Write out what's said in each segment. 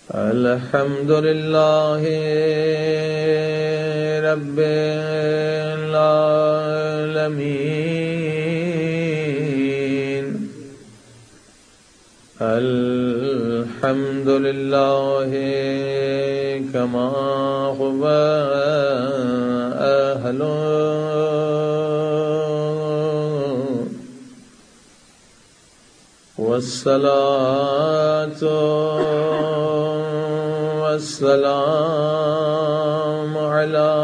الحمد لله رب العالمين. الحمد لله كما هو أهله، والصلاة والسلام على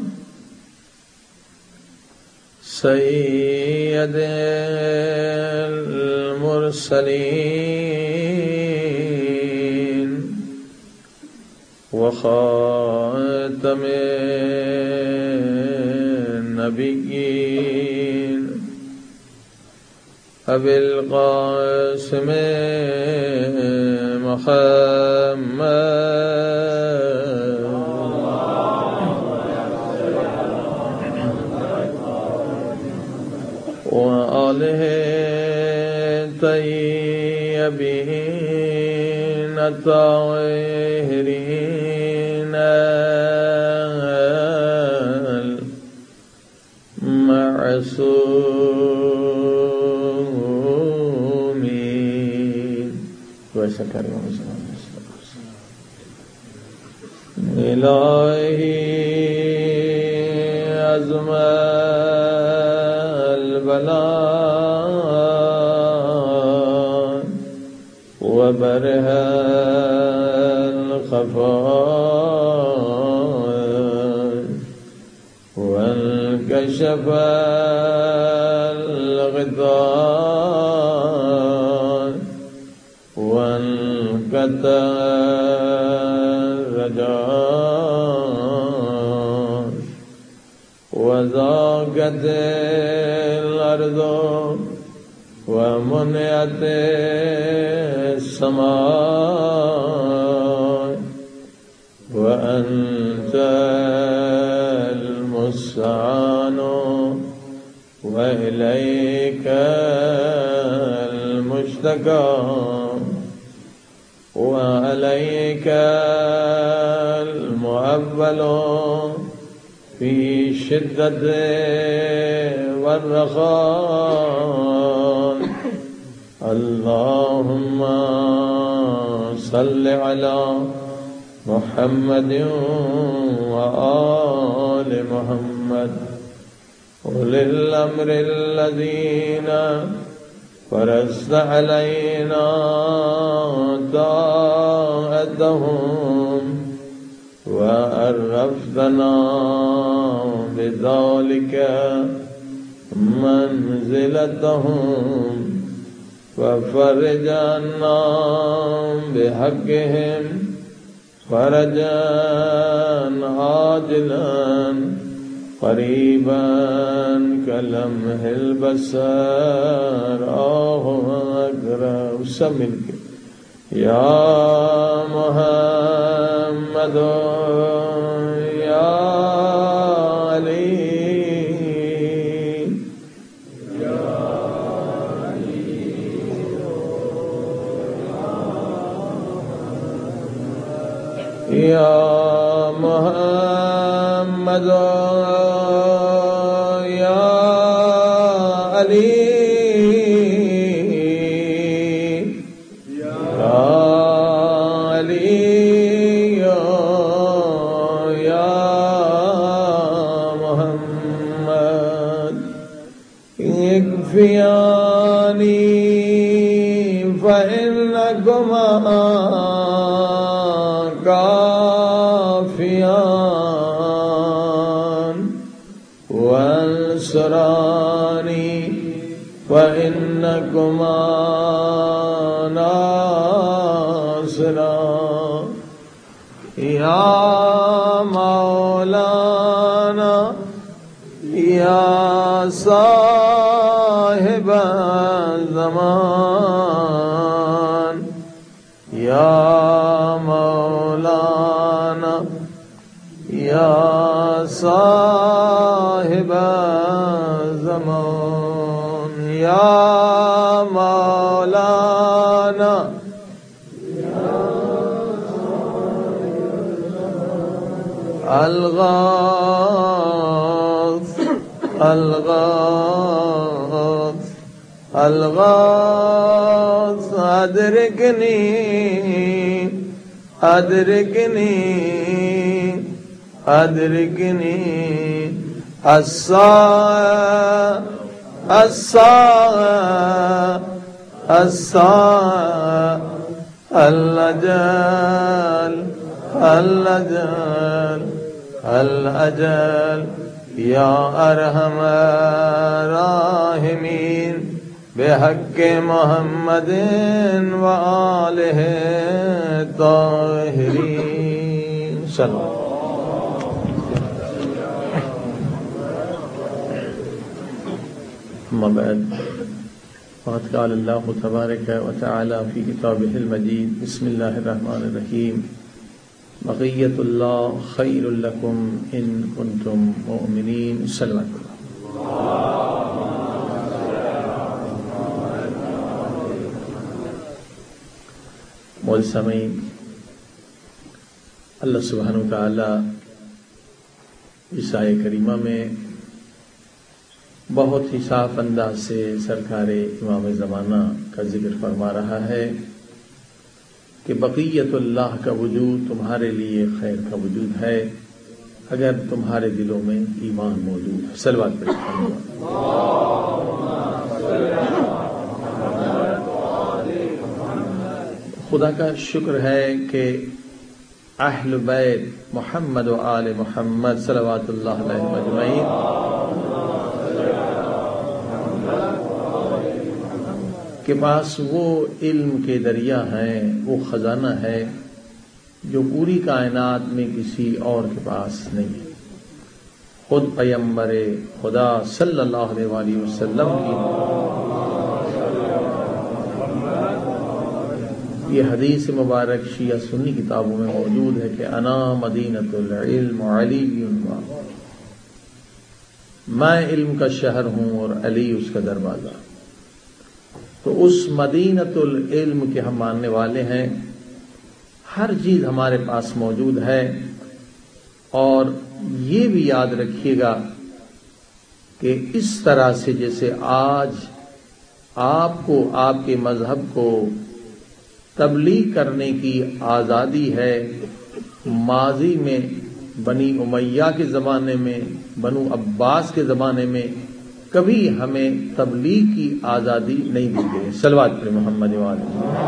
سيد المرسلين وخاتم النبيين أبي القاسم محمد وآله الطيبين الطاهرين المعصومين وسكر إلهي عظم البلاء وبره الخفاء وانكشف الغطاء وانقطع الرجاء وضاقت الأرض ومنعت السماء وأنت المستعان وإليك المشتكى وعليك المؤول في شدة والرخاء. اللهم صل على محمد وآل محمد أولي الأمر الذين فرضت علينا طاعتهم وعرفتنا بذلك منزلتهم وفرج عنا بحقهم فرجا عاجلا قريبا كلمح البصر. أكبر وسمك يا محمد يا علي يا محمد يا علي يا علي يا محمد اكفياني فإنكما كافيان وانصراني فإنكما ناصران. يا مولانا يا صاحب الزمان يا مولانا يا صاحب الزمان يا مولانا يا الغاث الغاث الغاث أدركني أدركني أدركني الساعة الساعة الساعة الأجل الأجل الأجل يا أرحم الراحمين بحق محمد وآله الطاهرين صلى الله. أما بعد فقد قال الله تبارك وتعالى في كتابه المجيد بسم الله الرحمن الرحيم بقية الله خير لكم إن كنتم مؤمنين صلوات الله. معزز سامعین، اللہ سبحانہ وتعالی اس آیہ کریمہ میں بہت ہی صاف انداز سے سرکار امام زمانہ کا ذکر فرما رہا ہے کہ بقیت اللہ کا وجود تمہارے لیے خیر کا وجود ہے اگر تمہارے دلوں میں ایمان موجود ہے. صلوات پڑھیں. خدا کا شکر ہے کہ اہل بیت محمد و آل محمد صلوات اللہ علیہ اجمعین کے پاس وہ علم کے دریا ہیں، وہ خزانہ ہے جو پوری کائنات میں کسی اور کے پاس نہیں ہے. خود پیغمبر خدا صلی اللہ علیہ وآلہ وسلم کی یہ حدیث مبارک شیعہ سنی کتابوں میں موجود ہے کہ انا مدینۃ العلم علی میں علم کا شہر ہوں اور علی اس کا دروازہ. تو اس مدینۃ العلم کے ہم ماننے والے ہیں. ہر چیز ہمارے پاس موجود ہے، اور یہ بھی یاد رکھیے گا کہ اس طرح سے جیسے آج آپ کو آپ کے مذہب کو تبلیغ کرنے کی آزادی ہے، ماضی میں بنی امیہ کے زمانے میں، بنو عباس کے زمانے میں کبھی ہمیں تبلیغ کی آزادی نہیں دی گئی. صلوات پر محمد والے.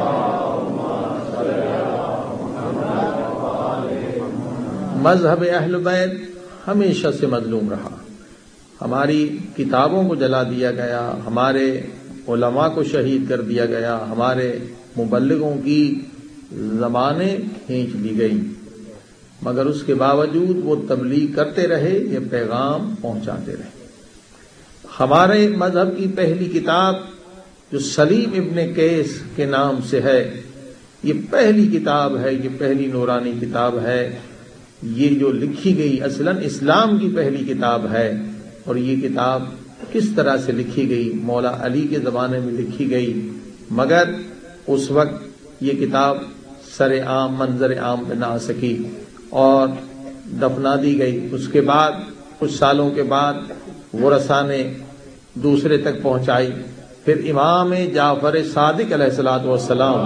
مذہب اہل بیت ہمیشہ سے مظلوم رہا. ہماری کتابوں کو جلا دیا گیا، ہمارے علماء کو شہید کر دیا گیا، ہمارے مبلغوں کی زبانیں کھینچ لی گئی، مگر اس کے باوجود وہ تبلیغ کرتے رہے، یہ پیغام پہنچاتے رہے. ہمارے مذہب کی پہلی کتاب جو سلیم ابن قیس کے نام سے ہے، یہ پہلی کتاب ہے، یہ پہلی نورانی کتاب ہے. یہ جو لکھی گئی اصلاً اسلام کی پہلی کتاب ہے، اور یہ کتاب کس طرح سے لکھی گئی؟ مولا علی کے زمانے میں لکھی گئی، مگر اس وقت یہ کتاب سر عام منظر عام پہ نہ آ سکی اور دفنا دی گئی. اس کے بعد کچھ سالوں کے بعد ورثاء نے دوسرے تک پہنچائی. پھر امام جعفر صادق علیہ الصلوۃ والسلام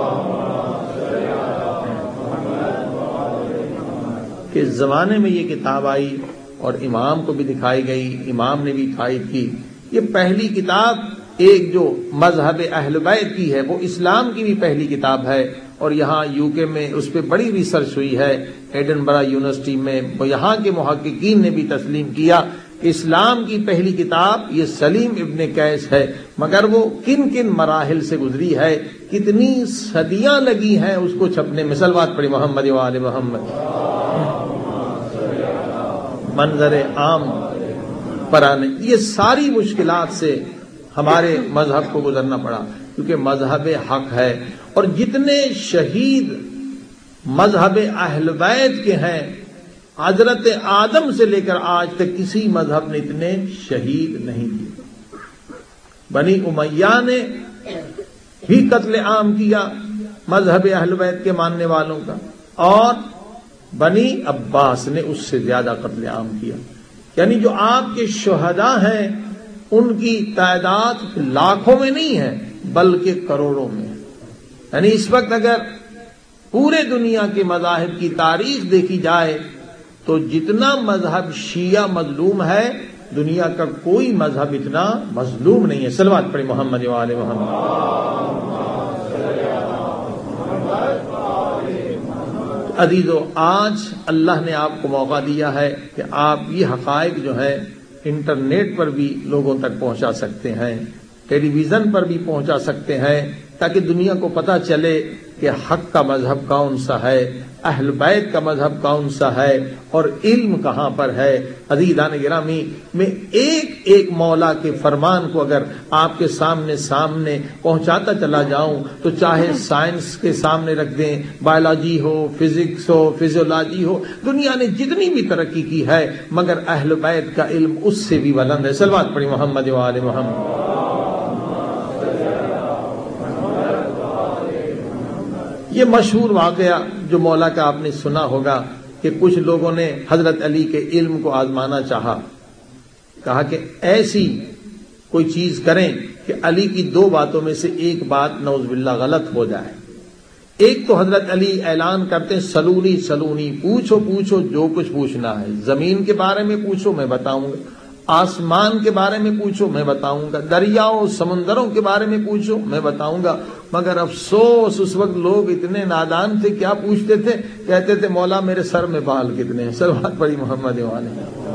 کے زمانے میں یہ کتاب آئی اور امام کو بھی دکھائی گئی، امام نے بھی تائید کی. یہ پہلی کتاب ایک جو مذہب اہل بیت کی ہے، وہ اسلام کی بھی پہلی کتاب ہے، اور یہاں یو کے میں اس پہ بڑی ریسرچ ہوئی ہے ایڈنبرا یونیورسٹی میں. وہ یہاں کے محققین نے بھی تسلیم کیا کہ اسلام کی پہلی کتاب یہ سلیم ابن قیس ہے، مگر وہ کن کن مراحل سے گزری ہے، کتنی صدیاں لگی ہیں اس کو چھپنے میں. صلوات پڑھی محمد و آل محمد. منظر عام پر آنے یہ ساری مشکلات سے ہمارے مذہب کو گزرنا پڑا، کیونکہ مذہب حق ہے. اور جتنے شہید مذہب اہل بیت کے ہیں، حضرت آدم سے لے کر آج تک کسی مذہب نے اتنے شہید نہیں کیے. بنی امیہ نے بھی قتل عام کیا مذہب اہل بیت کے ماننے والوں کا، اور بنی عباس نے اس سے زیادہ قتل عام کیا. یعنی جو آپ کے شہداء ہیں ان کی تعداد لاکھوں میں نہیں ہے بلکہ کروڑوں میں. یعنی اس وقت اگر پورے دنیا کے مذاہب کی تاریخ دیکھی جائے تو جتنا مذہب شیعہ مظلوم ہے دنیا کا کوئی مذہب اتنا مظلوم نہیں ہے. صلوات پڑھیں محمد و آل محمد. عزیزو، آج اللہ نے آپ کو موقع دیا ہے کہ آپ یہ حقائق جو ہے انٹرنیٹ پر بھی لوگوں تک پہنچا سکتے ہیں، ٹیلی ویژن پر بھی پہنچا سکتے ہیں، تاکہ دنیا کو پتہ چلے کہ حق کا مذہب کون سا ہے، اہل بیت کا مذہب کون سا ہے، اور علم کہاں پر ہے. عزیزان گرامی، میں ایک ایک مولا کے فرمان کو اگر آپ کے سامنے پہنچاتا چلا جاؤں تو چاہے سائنس کے سامنے رکھ دیں، بایولوجی ہو، فزکس ہو، فزیولوجی ہو، دنیا نے جتنی بھی ترقی کی ہے مگر اہل بیت کا علم اس سے بھی بلند ہے. صلوات پڑھی محمد و آل محمد. یہ مشہور واقعہ جو مولا کا آپ نے سنا ہوگا کہ کچھ لوگوں نے حضرت علی کے علم کو آزمانا چاہا، کہا کہ ایسی کوئی چیز کریں کہ علی کی دو باتوں میں سے ایک بات نعوذ باللہ غلط ہو جائے. ایک تو حضرت علی اعلان کرتے ہیں سلونی سلونی، پوچھو پوچھو جو کچھ پوچھنا ہے، زمین کے بارے میں پوچھو میں بتاؤں گا، آسمان کے بارے میں پوچھو میں بتاؤں گا، دریاؤں سمندروں کے بارے میں پوچھو میں بتاؤں گا. مگر افسوس اس وقت لوگ اتنے نادان تھے، کیا پوچھتے تھے؟ کہتے تھے مولا میرے سر میں بال کتنے ہیں. صلوات پڑھی محمد والے.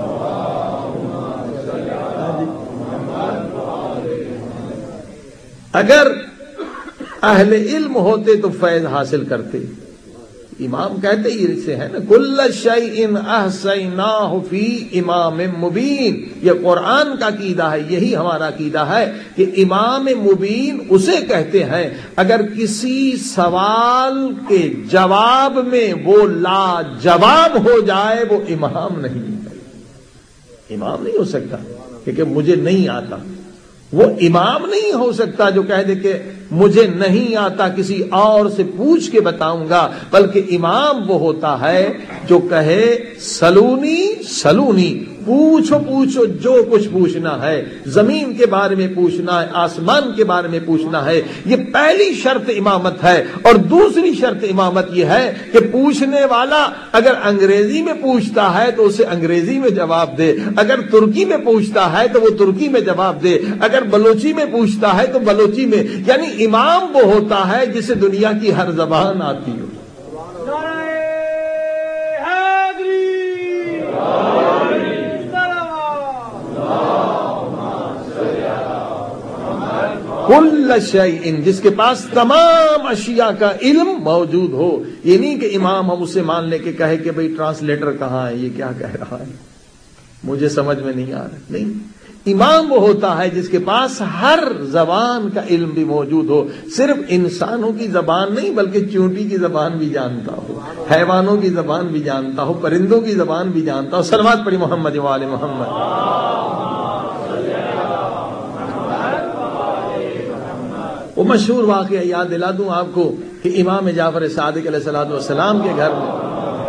اگر اہل علم ہوتے تو فیض حاصل کرتے. امام کہتے ہی سے ہے نا، کل شیء احصیناہ فی امام مبین. یہ قرآن کا عقیدہ ہے، یہی ہمارا عقیدہ ہے کہ امام مبین اسے کہتے ہیں اگر کسی سوال کے جواب میں وہ لاجواب ہو جائے وہ امام نہیں ہے. امام نہیں ہو سکتا کیونکہ مجھے نہیں آتا. وہ امام نہیں ہو سکتا جو کہہ دے کہ مجھے نہیں آتا کسی اور سے پوچھ کے بتاؤں گا، بلکہ امام وہ ہوتا ہے جو کہے سلونی سلونی، پوچھو پوچھو جو کچھ پوچھنا ہے، زمین کے بارے میں پوچھنا ہے، آسمان کے بارے میں پوچھنا ہے. یہ پہلی شرط امامت ہے. اور دوسری شرط امامت یہ ہے کہ پوچھنے والا اگر انگریزی میں پوچھتا ہے تو اسے انگریزی میں جواب دے، اگر ترکی میں پوچھتا ہے تو وہ ترکی میں جواب دے، اگر بلوچی میں پوچھتا ہے تو بلوچی میں. یعنی امام وہ ہوتا ہے جسے دنیا کی ہر زبان آتی ہو. کل شیء، جس کے پاس تمام اشیاء کا علم موجود ہو. یہ نہیں کہ امام ہم اسے مان لے کے کہے کہ بھئی ٹرانسلیٹر کہاں ہے، یہ کیا کہہ رہا ہے، مجھے سمجھ میں نہیں آ رہا. نہیں، امام وہ ہوتا ہے جس کے پاس ہر زبان کا علم بھی موجود ہو. صرف انسانوں کی زبان نہیں بلکہ چونٹی کی زبان بھی جانتا ہو، حیوانوں کی زبان بھی جانتا ہو، پرندوں کی زبان بھی جانتا ہو. صلوات پڑھی محمد و آل محمد. وہ مشہور واقعہ یاد دلا دوں آپ کو کہ امام جعفر صادق علیہ الصلوۃ والسلام کے گھر میں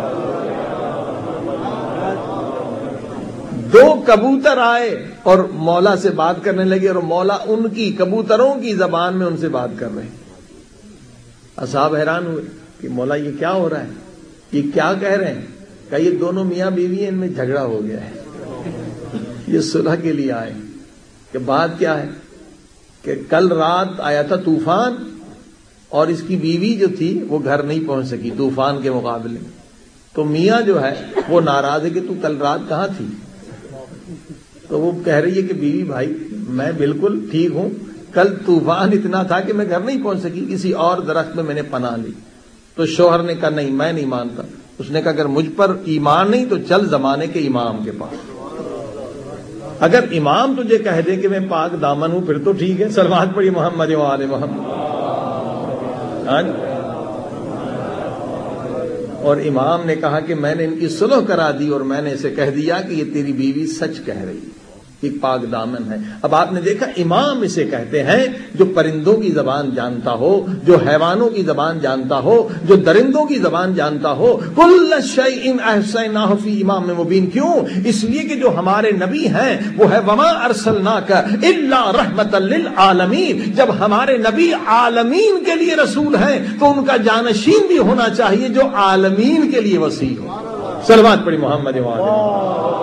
دو کبوتر آئے اور مولا سے بات کرنے لگے، اور مولا ان کی کبوتروں کی زبان میں ان سے بات کر رہے ہیں. اصحاب حیران ہوئے کہ مولا یہ کیا ہو رہا ہے، یہ کیا کہہ رہے ہیں؟ کہ یہ دونوں میاں بیوی ہیں، ان میں جھگڑا ہو گیا ہے، یہ صلح کے لیے آئے. کہ بات کیا ہے؟ کہ کل رات آیا تھا طوفان اور اس کی بیوی جو تھی وہ گھر نہیں پہنچ سکی طوفان کے مقابلے میں. تو میاں جو ہے وہ ناراض ہے کہ تو کل رات کہاں تھی؟ تو وہ کہہ رہی ہے کہ بیوی بھائی میں بالکل ٹھیک ہوں، کل طوفان اتنا تھا کہ میں گھر نہیں پہنچ سکی، کسی اور درخت میں نے پناہ لی. تو شوہر نے کہا نہیں میں نہیں مانتا. اس نے کہا اگر مجھ پر ایمان نہیں تو چل زمانے کے امام کے پاس، اگر امام تجھے کہہ دے کہ میں پاک دامن ہوں پھر تو ٹھیک ہے. صلوات پڑھی محمد و آل محمد. اور امام نے کہا کہ میں نے ان کی صلح کرا دی اور میں نے اسے کہہ دیا کہ یہ تیری بیوی سچ کہہ رہی ہے. ایک پاک دامن ہے۔ اب آپ نے دیکھا امام اسے کہتے ہیں جو پرندوں کی زبان جانتا ہو، جو حیوانوں کی زبان جانتا ہو، جو درندوں کی زبان جانتا ہو۔ کل شیء احصیناہ فی امام مبین، کیوں؟ اس لیے کہ جو ہمارے نبی ہیں وہ ہے وما ارسلناک الا رحمۃ للعالمین۔ جب ہمارے نبی عالمین کے لیے رسول ہیں تو ان کا جانشین بھی ہونا چاہیے جو عالمین کے لیے وسیع ہو۔ صلوات پڑھی محمد وعلہ۔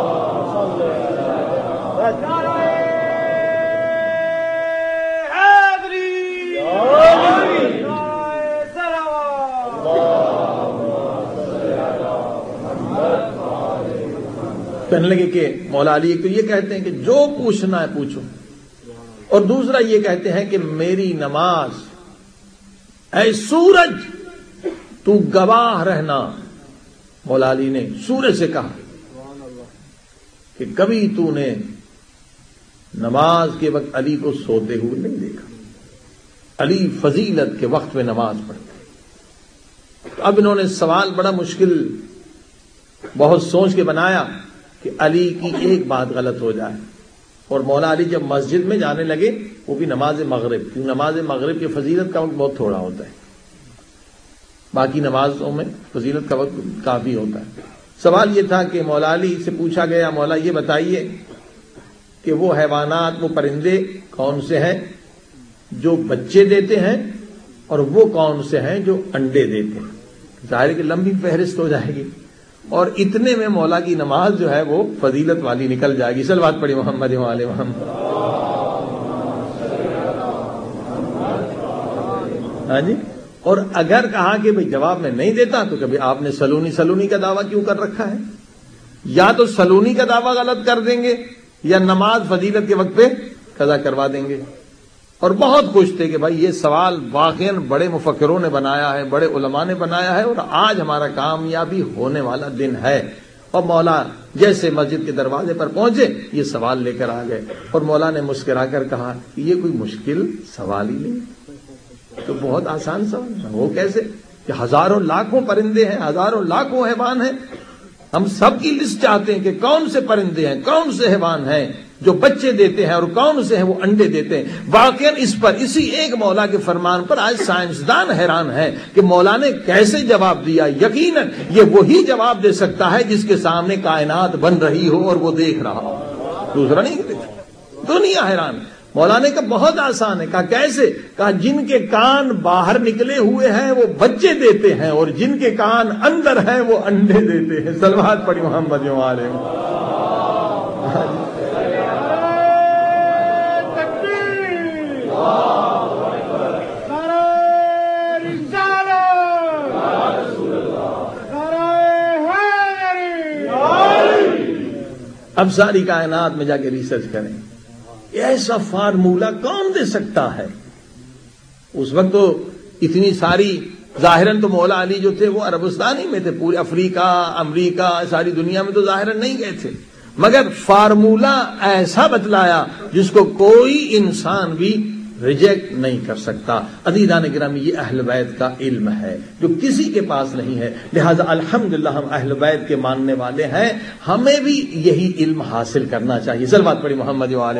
کہنے لگے کہ مولا علی ایک تو یہ کہتے ہیں کہ جو پوچھنا ہے پوچھو، اور دوسرا یہ کہتے ہیں کہ میری نماز، اے سورج تو گواہ رہنا۔ مولا علی نے سورج سے کہا کہ کبھی تو نے نماز کے وقت علی کو سوتے ہوئے نہیں دیکھا، علی فضیلت کے وقت میں نماز پڑھتے۔ اب انہوں نے سوال بڑا مشکل بہت سوچ کے بنایا کہ علی کی ایک بات غلط ہو جائے، اور مولا علی جب مسجد میں جانے لگے وہ بھی نماز مغرب، کیوں نماز مغرب کی فضیلت کا وقت بہت تھوڑا ہوتا ہے، باقی نمازوں میں فضیلت کا وقت کافی ہوتا ہے۔ سوال یہ تھا کہ مولا علی سے پوچھا گیا مولا یہ بتائیے کہ وہ حیوانات، وہ پرندے کون سے ہیں جو بچے دیتے ہیں، اور وہ کون سے ہیں جو انڈے دیتے ہیں؟ ظاہر ہے کہ لمبی فہرست ہو جائے گی، اور اتنے میں مولا کی نماز جو ہے وہ فضیلت والی نکل جائے گی۔ صلوات پڑھی محمد وعلى محمد۔ ہاں جی، اور اگر کہا کہ بھئی جواب میں نہیں دیتا تو کبھی آپ نے سلونی کا دعویٰ کیوں کر رکھا ہے؟ یا تو سلونی کا دعویٰ غلط کر دیں گے یا نماز فضیلت کے وقت پہ قضا کروا دیں گے۔ اور بہت خوش تھے کہ بھائی یہ سوال واقعاً بڑے مفکروں نے بنایا ہے، بڑے علماء نے بنایا ہے، اور آج ہمارا کامیابی ہونے والا دن ہے۔ اور مولا جیسے مسجد کے دروازے پر پہنچے یہ سوال لے کر آ گئے، اور مولا نے مسکرا کر کہا کہ یہ کوئی مشکل سوال ہی نہیں، تو بہت آسان سوال ہے۔ وہ کیسے کہ ہزاروں لاکھوں پرندے ہیں، ہزاروں لاکھوں حیوان ہیں، ہم سب کی لسٹ چاہتے ہیں کہ کون سے پرندے ہیں، کون سے حیوان ہیں جو بچے دیتے ہیں اور کون سے ہیں وہ انڈے دیتے ہیں۔ واقعاً اس پر اسی ایک مولا کے فرمان پر آج سائنسدان حیران ہے کہ مولا نے کیسے جواب دیا۔ یقیناً یہ وہی جواب دے سکتا ہے جس کے سامنے کائنات بن رہی ہو اور وہ دیکھ رہا ہو، دوسرا نہیں دیکھ۔ دنیا حیران ہے۔ مولا نے کہا بہت آسان ہے۔ کہا کیسے؟ کہا جن کے کان باہر نکلے ہوئے ہیں وہ بچے دیتے ہیں، اور جن کے کان اندر ہیں وہ انڈے دیتے ہیں۔ صلوات پڑھی محمد وعلى۔ اب ساری کائنات میں جا کے ریسرچ کریں، ایسا فارمولہ کون دے سکتا ہے؟ اس وقت تو اتنی ساری، ظاہراً تو مولا علی جو تھے وہ عربستان ہی میں تھے، پورے افریقہ، امریکہ، ساری دنیا میں تو ظاہراً نہیں گئے تھے، مگر فارمولہ ایسا بتلایا جس کو کوئی انسان بھی ریجیکٹ نہیں کر سکتا۔ عزیزان گرامی، یہ اہل بیت کا علم ہے جو کسی کے پاس نہیں ہے، لہذا الحمدللہ ہم اہل بیت کے ماننے والے ہیں، ہمیں بھی یہی علم حاصل کرنا چاہیے۔ صلوات پڑھی محمد وعلى۔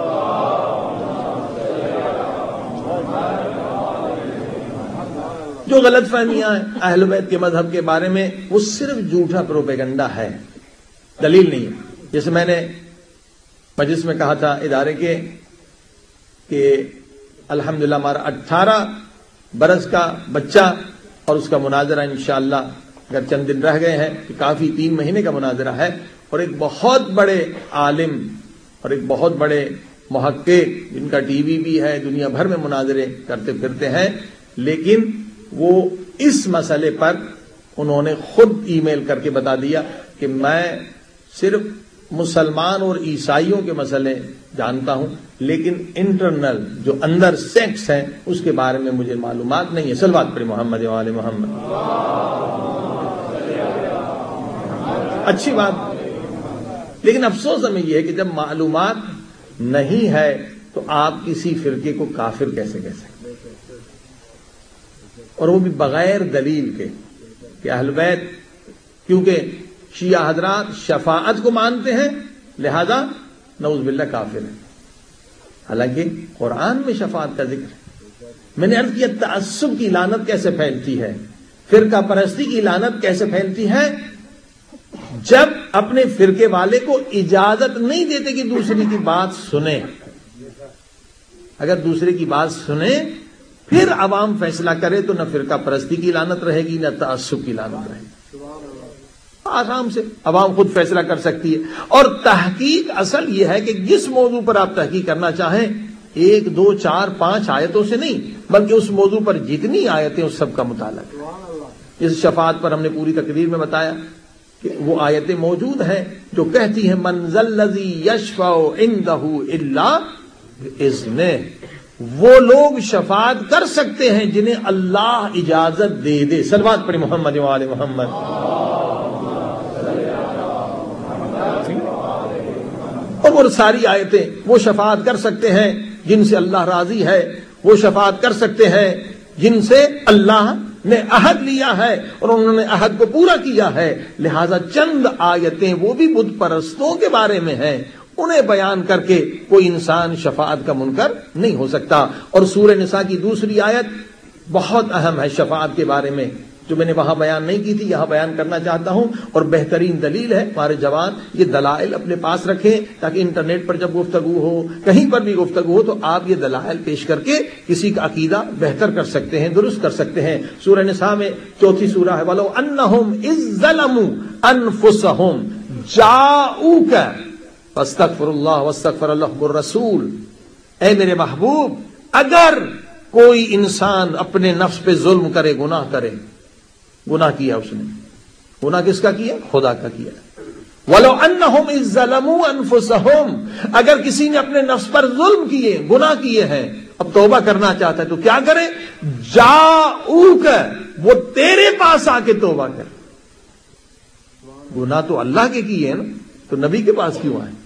جو غلط فہمیاں ہیں اہل بیت کے مذہب کے بارے میں وہ صرف جھوٹا پروپیگنڈا ہے، دلیل نہیں ہے۔ جیسے میں نے مجلس میں کہا تھا ادارے کے کہ الحمدللہ ہمارا 18 برس کا بچہ اور اس کا مناظرہ انشاءاللہ اگر چند دن رہ گئے ہیں کہ کافی 3 مہینے کا مناظرہ ہے، اور ایک بہت بڑے عالم اور ایک بہت بڑے محقق جن کا ٹی وی بھی ہے، دنیا بھر میں مناظرے کرتے پھرتے ہیں، لیکن وہ اس مسئلے پر انہوں نے خود ای میل کر کے بتا دیا کہ میں صرف مسلمان اور عیسائیوں کے مسئلے جانتا ہوں، لیکن انٹرنل جو اندر سیکٹس ہیں اس کے بارے میں مجھے معلومات نہیں ہے۔ صلوات پڑھی محمد وعلى محمد۔ اچھی بات، لیکن افسوس ہمیں یہ ہے کہ جب معلومات نہیں ہے تو آپ کسی فرقے کو کافر کیسے کہہ سکتے، اور وہ بھی بغیر دلیل کے کہ اہل بیت، کیونکہ شیعہ حضرات شفاعت کو مانتے ہیں، لہذا نعوذ باللہ کافر ہے. حالانکہ قرآن میں شفاعت کا ذکر ہے. میں نے عرض کیا تعصب کی لعنت کیسے پھیلتی ہے, فرقہ پرستی کی لعنت کیسے پھیلتی ہے, جب اپنے فرقے والے کو اجازت نہیں دیتے کہ دوسرے کی بات سنیں. اگر دوسرے کی بات سنیں پھر عوام فیصلہ کرے تو نہ فرقہ پرستی کی لعنت رہے گی نہ تعصب کی لعنت رہے گی. آرام سے عوام خود فیصلہ کر سکتی ہے. اور تحقیق اصل یہ ہے کہ جس موضوع پر آپ تحقیق کرنا چاہیں 1 2 4 5 آیتوں سے نہیں بلکہ اس موضوع پر جتنی آیتیں اس سب کا مطالعہ کریں. اس شفاعت پر ہم نے پوری تقریر میں بتایا کہ وہ آیتیں موجود ہیں جو کہتی ہیں من ذا الذی یشفع عندہ الا بإذنہ. وہ لوگ شفاعت کر سکتے ہیں جنہیں اللہ اجازت دے دے. صلوات پڑھی محمد و آل محمد. اور وہ ساری آیتیں وہ شفاعت کر سکتے ہیں جن سے اللہ راضی ہے, وہ شفاعت کر سکتے ہیں جن سے اللہ نے عہد لیا ہے اور انہوں نے عہد کو پورا کیا ہے. لہذا چند آیتیں وہ بھی بت پرستوں کے بارے میں ہیں, انہیں بیان کر کے کوئی انسان شفاعت کا منکر نہیں ہو سکتا. اور سورہ نساء کی دوسری آیت بہت اہم ہے شفاعت کے بارے میں, جو میں نے وہاں بیان نہیں کی تھی یہاں بیان کرنا چاہتا ہوں. اور بہترین دلیل ہے, ہمارے جوان یہ دلائل اپنے پاس رکھیں تاکہ انٹرنیٹ پر جب گفتگو ہو کہیں پر بھی گفتگو ہو تو آپ یہ دلائل پیش کر کے کسی کا عقیدہ بہتر کر سکتے ہیں, درست کر سکتے ہیں. سورہ نساء میں 4 سورہ ہے وَلَوْ أَنَّهُمْ إِذْ ظَلَمُوا أَنفُسَهُمْ جَاءُوكَ فَاسْتَغْفِرُوا اللَّهَ وَاسْتَغْفَرَ لَهُمُ الرَّسُولُ. اے میرے محبوب, اگر کوئی انسان اپنے نفس پہ ظلم کرے, گناہ کرے, گناہ کیا اس نے, گناہ کس کا کیا؟ خدا کا کیا. وَلَوْ أَنَّهُمْ إِذْ ظَلَمُوا أَنفُسَهُمْ, اگر کسی نے اپنے نفس پر ظلم کیے, گناہ کیے ہیں, اب توبہ کرنا چاہتا ہے تو کیا کرے؟ جَاءُوكَ, وہ تیرے پاس آ کے توبہ کرے. گناہ تو اللہ کے کیے ہیں نا, تو نبی کے پاس کیوں آئے؟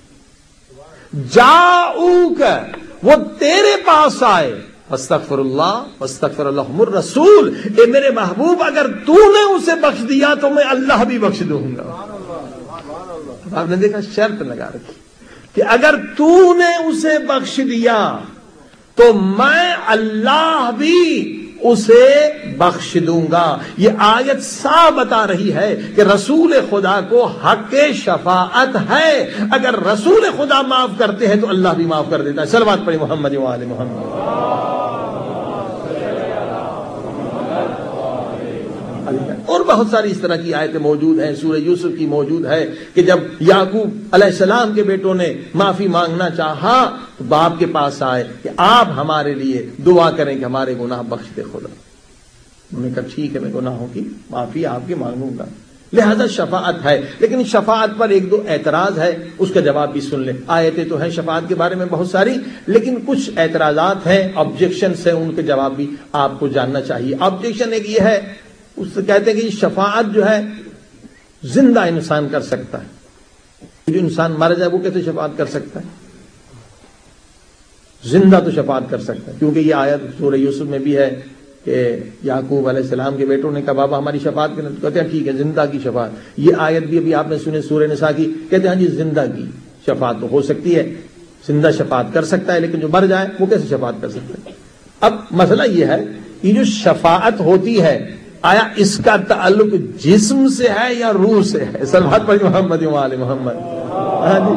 جاؤک, وہ تیرے پاس آئے. واستغفر اللہ واستغفر لهم الرسول, اے میرے محبوب اگر تو نے اسے بخش دیا تو میں اللہ بھی بخش دوں گا. آپ نے دیکھا شرط لگا رکھی کہ اگر تو نے اسے بخش دیا تو میں اللہ بھی اسے بخش دوں گا. یہ آیت صاف بتا رہی ہے کہ رسول خدا کو حق شفاعت ہے. اگر رسول خدا معاف کرتے ہیں تو اللہ بھی معاف کر دیتا ہے. صلوات پڑھی محمد و آل محمد. اور بہت ساری اس طرح کی آیتیں موجود ہیں. سورہ یوسف کی موجود ہے کہ جب یعقوب علیہ السلام کے بیٹوں نے معافی مانگنا چاہا تو باپ کے پاس آئے کہ آپ ہمارے لیے دعا کریں کہ ہمارے گناہ بخش دے خدا. انہوں نے کہا ٹھیک ہے, میں گناہوں کی معافی آپ کی مانگوں گا. لہذا شفاعت ہے, لیکن شفاعت پر 1-2 اعتراض ہے, اس کا جواب بھی سن لیں. آیتیں تو ہیں شفاعت کے بارے میں بہت ساری, لیکن کچھ اعتراضات ہیں, آبجیکشنز ہیں, ان کے جواب بھی آپ کو جاننا چاہیے. آبجیکشن ایک یہ ہے, اس سے کہتے ہیں کہ شفاعت جو ہے زندہ انسان کر سکتا ہے, جو انسان مر جائے وہ کیسے شفاعت کر سکتا ہے؟ زندہ تو شفاعت کر سکتا ہے, کیونکہ یہ آیت سورہ یوسف میں بھی ہے کہ یعقوب علیہ السلام کے بیٹوں نے کہا بابا ہماری شفاعت کرنا, تو کہتے ہیں ٹھیک ہے زندہ کی شفاعت. یہ آیت بھی ابھی آپ نے سنے سورہ نساء کی, کہتے ہیں ہاں جی زندہ کی شفاعت تو ہو سکتی ہے, زندہ شفاعت کر سکتا ہے, لیکن جو مر جائے وہ کیسے شفاعت کر سکتا ہے؟ اب مسئلہ یہ ہے کہ جو شفاعت ہوتی ہے آیا اس کا تعلق جسم سے ہے یا روح سے ہے؟ صلوات پڑھی محمد و آل محمد. ہاں جی,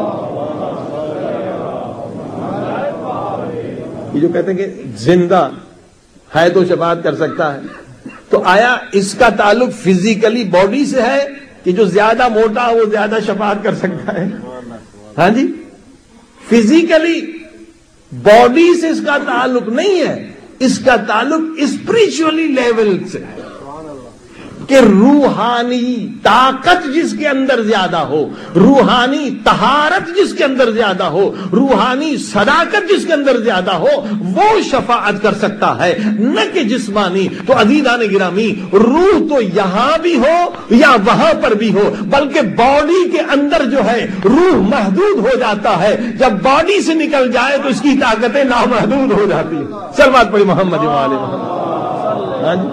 یہ جو کہتے ہیں کہ زندہ ہے تو شفاعت کر سکتا ہے, تو آیا اس کا تعلق فزیکلی باڈی سے ہے کہ جو زیادہ موٹا وہ زیادہ شفاعت کر سکتا ہے؟ ہاں جی, فزیکلی باڈی سے اس کا تعلق نہیں ہے, اس کا تعلق اسپرچولی لیول سے ہے کہ روحانی طاقت جس کے اندر زیادہ ہو, روحانی طہارت جس کے اندر زیادہ ہو, روحانی صداقت جس کے اندر زیادہ ہو وہ شفاعت کر سکتا ہے, نہ کہ جسمانی. تو عزیزان گرامی, روح تو یہاں بھی ہو یا وہاں پر بھی ہو, بلکہ باڈی کے اندر جو ہے روح محدود ہو جاتا ہے, جب باڈی سے نکل جائے تو اس کی طاقتیں نامحدود ہو جاتی ہیں. صلوات پڑھی محمد و آل محمد. ہاں جی,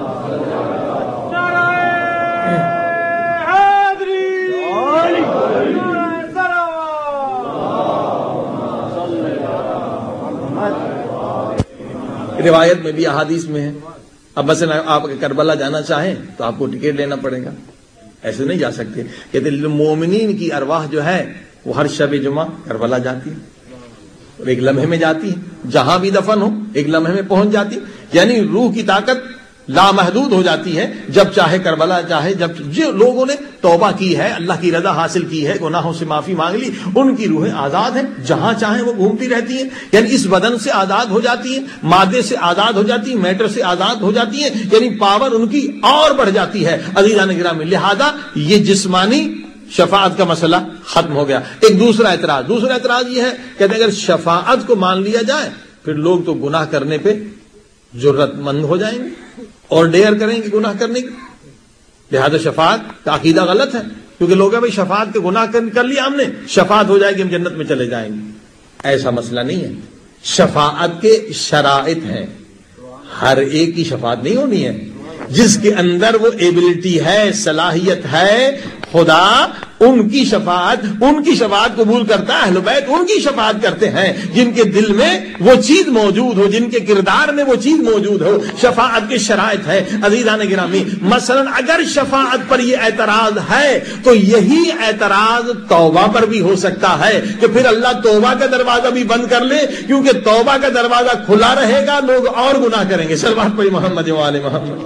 روایت میں بھی احادیث میں ہے. اب مثلا آپ کربلا جانا چاہیں تو آپ کو ٹکٹ لینا پڑے گا, ایسے نہیں جا سکتے. کہتے مومنین کی ارواح جو ہے وہ ہر شب جمعہ کربلا جاتی ہے اور ایک لمحے میں جاتی ہے, جہاں بھی دفن ہو ایک لمحے میں پہنچ جاتی ہے. یعنی روح کی طاقت لامحدود ہو جاتی ہے, جب چاہے کربلا چاہے. جب جو لوگوں نے توبہ کی ہے, اللہ کی رضا حاصل کی ہے, گناہوں سے معافی مانگ لی, ان کی روحیں آزاد ہیں, جہاں چاہیں وہ گھومتی رہتی ہیں. یعنی اس بدن سے آزاد ہو جاتی ہیں, مادے سے آزاد ہو جاتی ہیں, میٹر سے آزاد ہو جاتی ہیں. یعنی پاور ان کی اور بڑھ جاتی ہے. عزیزان گرامی, لہذا یہ جسمانی شفاعت کا مسئلہ ختم ہو گیا. ایک دوسرا اعتراض یہ ہے, کہتے ہیں اگر شفاعت کو مان لیا جائے پھر لوگ تو گناہ کرنے پہ جرت مند ہو جائیں گے اور ڈیئر کریں گے گناہ کرنے کی. لہذا شفاعت کا عقیدہ غلط ہے, کیونکہ لوگ ہیں بھائی شفاعت کے گناہ کر لیا ہم نے, شفاعت ہو جائے گی ہم جنت میں چلے جائیں گے. ایسا مسئلہ نہیں ہے. شفاعت کے شرائط ہیں, ہر ایک کی شفاعت نہیں ہونی ہے. جس کے اندر وہ ایبلٹی ہے, صلاحیت ہے, خدا ان کی شفاعت قبول کرتا ہے. اہل بیت ان کی شفاعت کرتے ہیں جن کے دل میں وہ چیز موجود ہو, جن کے کردار میں وہ چیز موجود ہو. شفاعت کے شرائط ہے. عزیزان گرامی, مثلا اگر شفاعت پر یہ اعتراض ہے تو یہی اعتراض توبہ پر بھی ہو سکتا ہے کہ پھر اللہ توبہ کا دروازہ بھی بند کر لے, کیونکہ توبہ کا دروازہ کھلا رہے گا, لوگ اور گناہ کریں گے. صلوات پڑھی محمد و آل محمد.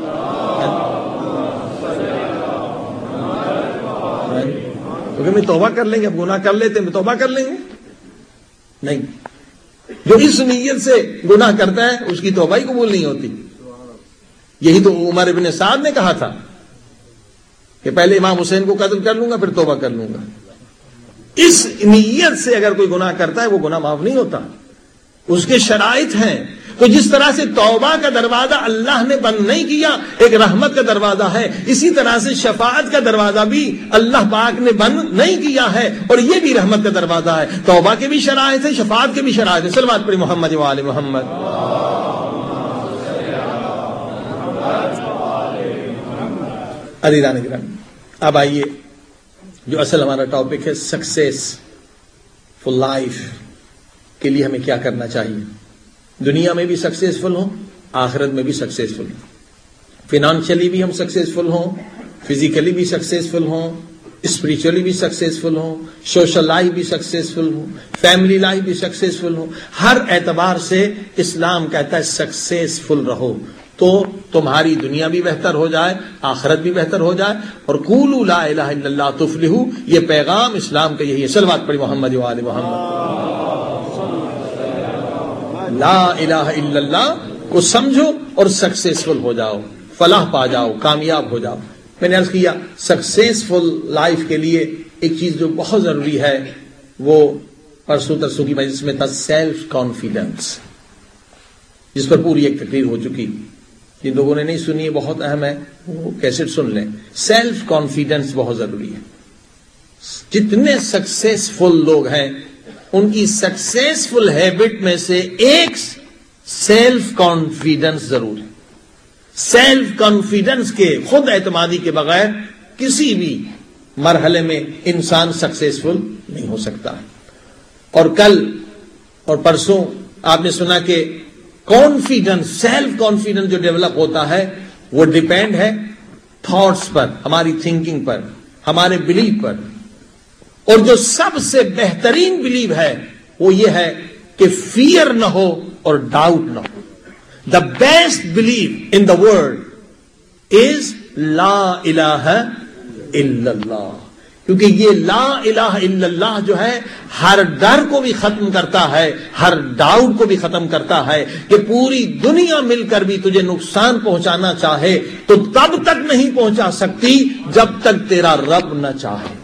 کیونکہ میں توبہ کر لیں گے, اب گناہ کر لیتے ہیں توبہ کر لیں گے نہیں. جو اس نیت سے گناہ کرتا ہے اس کی توبہ ہی قبول نہیں ہوتی. یہی تو عمر ابن سعد نے کہا تھا کہ پہلے امام حسین کو قتل کر لوں گا پھر توبہ کر لوں گا. اس نیت سے اگر کوئی گناہ کرتا ہے وہ گناہ معاف نہیں ہوتا, اس کے شرائط ہیں. تو جس طرح سے توبہ کا دروازہ اللہ نے بند نہیں کیا, ایک رحمت کا دروازہ ہے, اسی طرح سے شفاعت کا دروازہ بھی اللہ پاک نے بند نہیں کیا ہے, اور یہ بھی رحمت کا دروازہ ہے. توبہ کے بھی شرائط ہے, شفاعت کے بھی شرائط ہے. صلوات پڑھی محمد و آل محمد. عزیزان کرام, اب آئیے جو اصل ہمارا ٹاپک ہے, سکسیس فل لائف کے لیے ہمیں کیا کرنا چاہیے. دنیا میں بھی سکسیسفل ہوں, آخرت میں بھی سکسیسفل ہوں. فائنانشلی بھی ہم سکسیسفل ہوں, فزیکلی بھی سکسیسفل ہوں, اسپریچولی بھی سکسیسفل ہوں, سوشل لائف بھی سکسیسفل ہوں, فیملی لائف بھی سکسیسفل ہوں. ہر اعتبار سے اسلام کہتا ہے سکسیسفل رہو, تو تمہاری دنیا بھی بہتر ہو جائے, آخرت بھی بہتر ہو جائے. اور قولوا لا الہ الا اللہ تفلحوا, یہ پیغام اسلام کا یہی ہے. صلوات پڑھی محمد و آل محمد. لا الہ الا اللہ کو سمجھو اور سکسیسفل ہو جاؤ, فلاح پا جاؤ, کامیاب ہو جاؤ. میں نے عرض کیا سکسیسفل لائف کے لیے ایک چیز جو بہت ضروری ہے وہ پرسوں ترسوں کی مجلس میں تھا, سیلف کانفیڈنس, جس پر پوری ایک تقریر ہو چکی. جن لوگوں نے نہیں سنی ہے بہت اہم ہے, وہ کیسٹ سن لیں. سیلف کانفیڈنس بہت ضروری ہے. جتنے سکسیسفل لوگ ہیں ان کی سکسیسفل ہیبٹ میں سے ایک سیلف کانفیڈنس ضرور ہے. سیلف کانفیڈنس کے, خود اعتمادی کے بغیر کسی بھی مرحلے میں انسان سکسیسفل نہیں ہو سکتا. اور کل اور پرسوں آپ نے سنا کہ کانفیڈنس, سیلف کانفیڈنس جو ڈیولپ ہوتا ہے وہ ڈیپینڈ ہے تھاٹس پر, ہماری تھنکنگ پر, ہمارے بلیف پر. اور جو سب سے بہترین بلیو ہے وہ یہ ہے کہ فیئر نہ ہو اور ڈاؤٹ نہ ہو. The best belief in the world is لا الہ الا اللہ, کیونکہ یہ لا الہ الا اللہ جو ہے ہر ڈر کو بھی ختم کرتا ہے, ہر ڈاؤٹ کو بھی ختم کرتا ہے. کہ پوری دنیا مل کر بھی تجھے نقصان پہنچانا چاہے تو تب تک نہیں پہنچا سکتی جب تک تیرا رب نہ چاہے.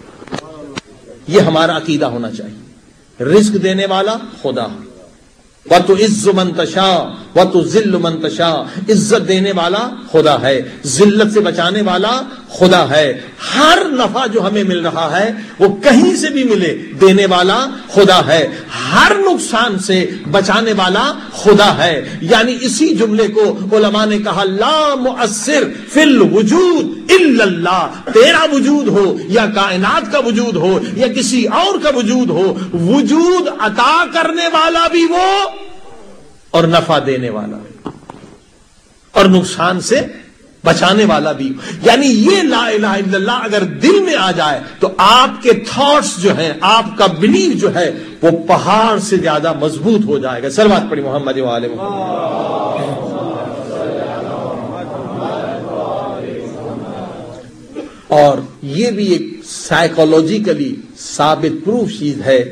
یہ ہمارا عقیدہ ہونا چاہیے. رزق دینے والا خدا, وَتُعِزُّ مَن تَشَاءُ وَتُذِلُّ مَن تَشَاءُ, عزت دینے والا خدا ہے, ذلت سے بچانے والا خدا ہے. ہر نفع جو ہمیں مل رہا ہے وہ کہیں سے بھی ملے دینے والا خدا ہے, ہر نقصان سے بچانے والا خدا ہے. یعنی اسی جملے کو علماء نے کہا لا مؤثر فی الوجود الا اللہ, تیرا وجود ہو یا کائنات کا وجود ہو یا کسی اور کا وجود ہو, وجود عطا کرنے والا بھی وہ اور نفع دینے والا. اور نقصان سے بچانے والا بھی. یعنی یہ لا الہ الا اللہ اگر دل میں آ جائے تو آپ کے تھاٹس جو ہیں، آپ کا بلیف جو ہے وہ پہاڑ سے زیادہ مضبوط ہو جائے گا. صلوات پڑھی محمد و آل محمد. اور یہ بھی ایک سائیکولوجیکلی ثابت پروف چیز ہے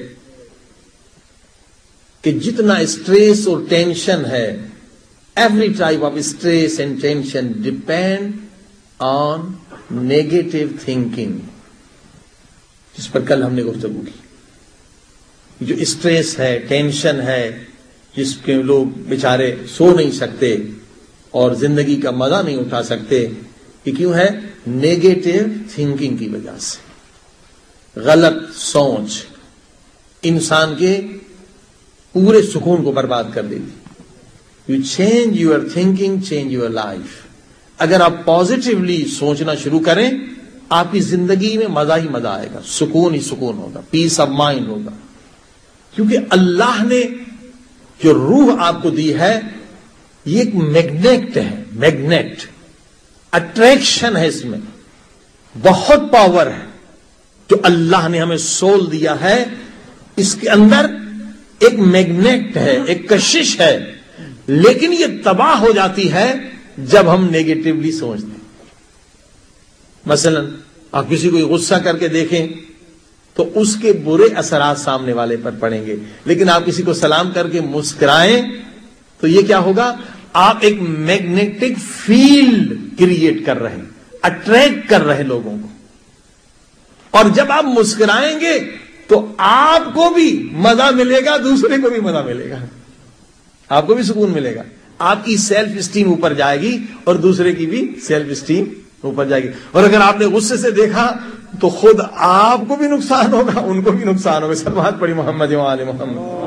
کہ جتنا اسٹریس اور ٹینشن ہے، every type of stress and tension depend on negative thinking, جس پر کل ہم نے گفتگو کی. جو اسٹریس ہے، ٹینشن ہے، جس کے لوگ بیچارے سو نہیں سکتے اور زندگی کا مزہ نہیں اٹھا سکتے، یہ کیوں ہے؟ نیگیٹو تھنکنگ کی وجہ سے. غلط سوچ انسان کے پورے سکون کو برباد کر دیتی. You change your thinking change your life. اگر آپ پازیٹیولی سوچنا شروع کریں، آپ کی زندگی میں مزہ ہی مزہ آئے گا، سکون ہی سکون ہوگا، پیس آف مائنڈ ہوگا. کیونکہ اللہ نے جو روح آپ کو دی ہے یہ ایک میگنیٹ ہے، میگنیٹ اٹریکشن ہے، اس میں بہت پاور ہے. جو اللہ نے ہمیں سول دیا ہے اس کے اندر ایک میگنیٹ ہے، ایک کشش ہے، لیکن یہ تباہ ہو جاتی ہے جب ہم نیگیٹولی سوچتے ہیں. مثلا آپ کسی کو غصہ کر کے دیکھیں تو اس کے برے اثرات سامنے والے پر پڑیں گے، لیکن آپ کسی کو سلام کر کے مسکرائیں تو یہ کیا ہوگا؟ آپ ایک میگنیٹک فیلڈ کریٹ کر رہے ہیں، اٹریکٹ کر رہے لوگوں کو. اور جب آپ مسکرائیں گے تو آپ کو بھی مزہ ملے گا، دوسرے کو بھی مزہ ملے گا، آپ کو بھی سکون ملے گا. آپ کی سیلف اسٹیم اوپر جائے گی اور دوسرے کی بھی سیلف اسٹیم اوپر جائے گی. اور اگر آپ نے غصے سے دیکھا تو خود آپ کو بھی نقصان ہوگا، ان کو بھی نقصان ہوگا. صلوات پڑھی محمد و آل محمد.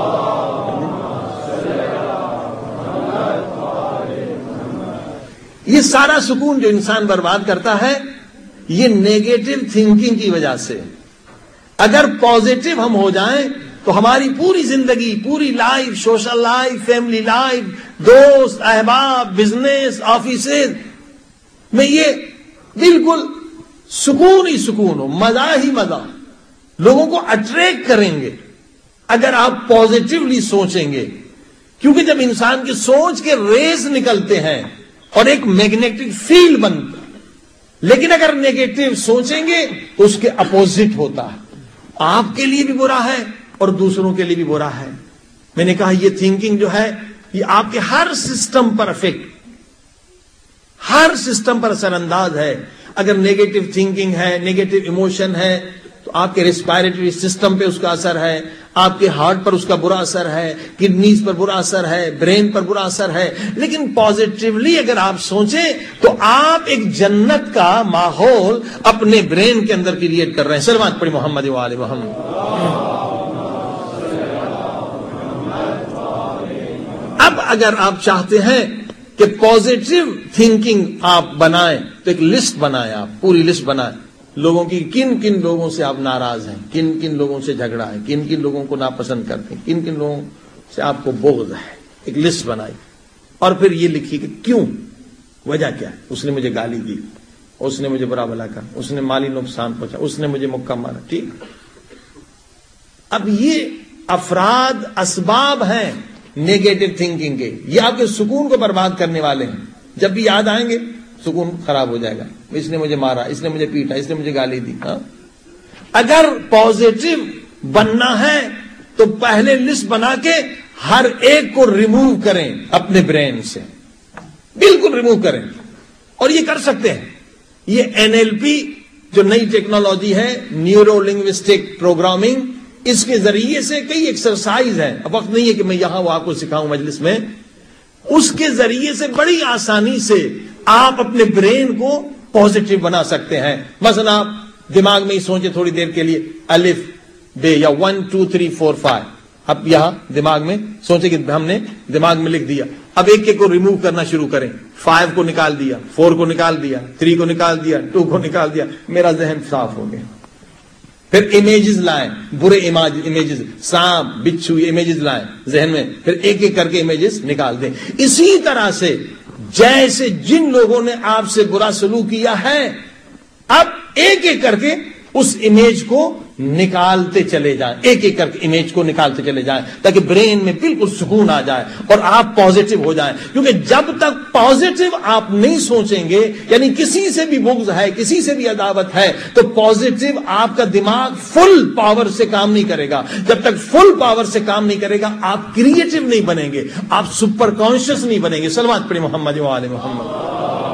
یہ سارا سکون جو انسان برباد کرتا ہے یہ نیگیٹو تھنکنگ کی وجہ سے. اگر پازیٹو ہم ہو جائیں تو ہماری پوری زندگی، پوری life, social life, family life, دوست، احباب، بزنس، آفیسز میں یہ بالکل سکون ہی سکون ہو، مزہ ہی مزہ. لوگوں کو اٹریکٹ کریں گے اگر آپ پازیٹیولی سوچیں گے، کیونکہ جب انسان کی سوچ کے ریز نکلتے ہیں اور ایک میگنیٹک فیلڈ بنتا. لیکن اگر نیگیٹو سوچیں گے تو اس کے اپوزٹ ہوتا ہے، آپ کے لیے بھی برا ہے اور دوسروں کے لیے بھی برا ہے. میں نے کہا یہ تھنکنگ جو ہے یہ آپ کے ہر سسٹم پر افیکٹ، ہر سسٹم پر اثر انداز ہے. اگر نیگیٹو تھنکنگ ہے، نیگیٹو ایموشن ہے تو آپ کے ریسپائریٹری سسٹم پہ اس کا اثر ہے، آپ کے ہارٹ پر اس کا برا اثر ہے، کڈنیز پر برا اثر ہے، برین پر برا اثر ہے. لیکن پازیٹیولی اگر آپ سوچیں تو آپ ایک جنت کا ماحول اپنے برین کے اندر کریٹ کر رہے ہیں. صلوات پڑھی محمد و آل محمد. اب اگر آپ چاہتے ہیں کہ پازیٹیو تھنکنگ آپ بنائیں تو ایک لسٹ بنائیں، آپ پوری لسٹ بنائیں لوگوں کی، کن کن لوگوں سے آپ ناراض ہیں، کن کن لوگوں سے جھگڑا ہے، کن کن لوگوں کو ناپسند کرتے ہیں، کن کن لوگوں سے آپ کو بغض ہے. ایک لسٹ بنائی اور پھر یہ لکھی کہ کیوں، وجہ کیا ہے. اس نے مجھے گالی دی، اس نے مجھے برا بھلا کہا، اس نے مالی نقصان پہنچا، اس نے مجھے مکہ مارا. ٹھیک، اب یہ افراد اسباب ہیں نیگیٹو تھنکنگ کے، یہ آپ کے سکون کو برباد کرنے والے ہیں. جب بھی یاد آئیں گے سکون خراب ہو جائے گا. اس نے مجھے مارا، اس نے مجھے پیٹا، اس نے مجھے گالی دی. اگر پازیٹو بننا ہے تو پہلے لسٹ بنا کے ہر ایک کو ریموو کریں اپنے برین سے، بالکل ریموو کریں. اور یہ کر سکتے ہیں. یہ NLP جو نئی ٹیکنالوجی ہے، نیورو لنگوسٹک پروگرامنگ، اس کے ذریعے سے کئی ایکسرسائز ہیں. اب وقت نہیں ہے کہ میں یہاں وہ آپ کو سکھاؤں مجلس میں. اس کے ذریعے سے بڑی آسانی سے آپ اپنے برین کو پازیٹو بنا سکتے ہیں. مثلا آپ دماغ میں ہی سوچیں تھوڑی دیر کے لیے الف بے یا 1 2 3 4 5. اب یہاں دماغ میں سوچیں کہ ہم نے دماغ میں لکھ دیا. اب ایک ایک کو ریموو کرنا شروع کریں. 5 کو نکال دیا، 4 کو نکال دیا، 3 کو نکال دیا، 2 کو نکال دیا. میرا ذہن صاف ہو گیا. پھر امیجز لائیں، برے امیجز، سانپ، بچھو، یہ امیجز لائیں ذہن میں. پھر ایک ایک کر کے امیجز نکال دیں. اسی طرح سے جیسے جن لوگوں نے آپ سے برا سلوک کیا ہے اب ایک ایک کر کے اس امیج کو نکالتے چلے جائیں، ایک ایک کر کے امیج کو نکالتے چلے جائیں تاکہ برین میں بالکل سکون آ جائے اور آپ پازیٹو ہو جائیں. کیونکہ جب تک پازیٹو آپ نہیں سوچیں گے، یعنی کسی سے بھی بغض ہے، کسی سے بھی عداوت ہے، تو پازیٹو آپ کا دماغ فل پاور سے کام نہیں کرے گا. جب تک فل پاور سے کام نہیں کرے گا آپ کریٹو نہیں بنیں گے، آپ سپر کانشیس نہیں بنیں گے. صلوات پڑھیں محمد و آل محمد.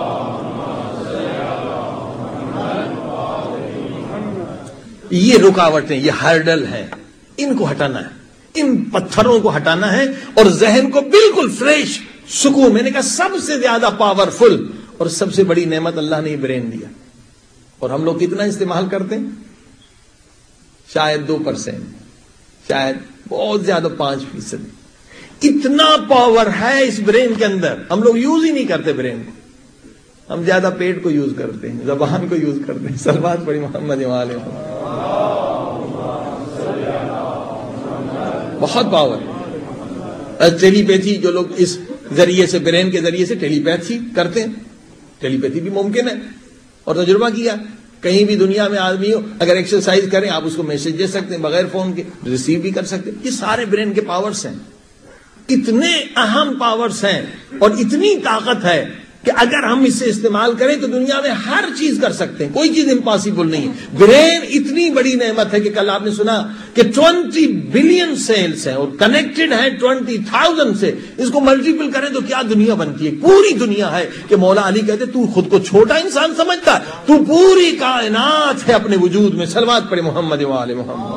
یہ رکاوٹیں، یہ ہرڈل ہیں، ان کو ہٹانا ہے، ان پتھروں کو ہٹانا ہے اور ذہن کو بالکل فریش سکون. میں نے کہا سب سے زیادہ پاورفل اور سب سے بڑی نعمت اللہ نے برین دیا، اور ہم لوگ کتنا استعمال کرتے ہیں؟ شاید 2%، شاید بہت زیادہ 5%. اتنا پاور ہے اس برین کے اندر، ہم لوگ یوز ہی نہیں کرتے برین کو. ہم زیادہ پیٹ کو یوز کرتے ہیں، زبان کو یوز کرتے ہیں. صلوات پڑھی محمد و آل محمد. بہت پاور. ٹیلی پیتھی جو لوگ اس ذریعے سے، برین کے ذریعے سے ٹیلی پیتھی کرتے ہیں، ٹیلی پیتھی بھی ممکن ہے اور تجربہ کیا. کہیں بھی دنیا میں آدمی ہو، اگر ایکسرسائز کریں آپ اس کو میسج دے سکتے ہیں بغیر فون کے، ریسیو بھی کر سکتے ہیں. یہ سارے برین کے پاورز ہیں، اتنے اہم پاورز ہیں اور اتنی طاقت ہے کہ اگر ہم اسے استعمال کریں تو دنیا میں ہر چیز کر سکتے ہیں، کوئی چیز امپاسبل نہیں ہے. برین اتنی بڑی نعمت ہے کہ کل آپ نے سنا کہ 20 بلین سیلز ہیں اور کنیکٹڈ ہیں 20,000 سے. اس کو ملٹیپل کریں تو کیا دنیا بنتی ہے؟ پوری دنیا ہے. کہ مولا علی کہتے تو خود کو چھوٹا انسان سمجھتا ہے، تو پوری کائنات ہے اپنے وجود میں. صلوات پڑھے محمد و آل محمد.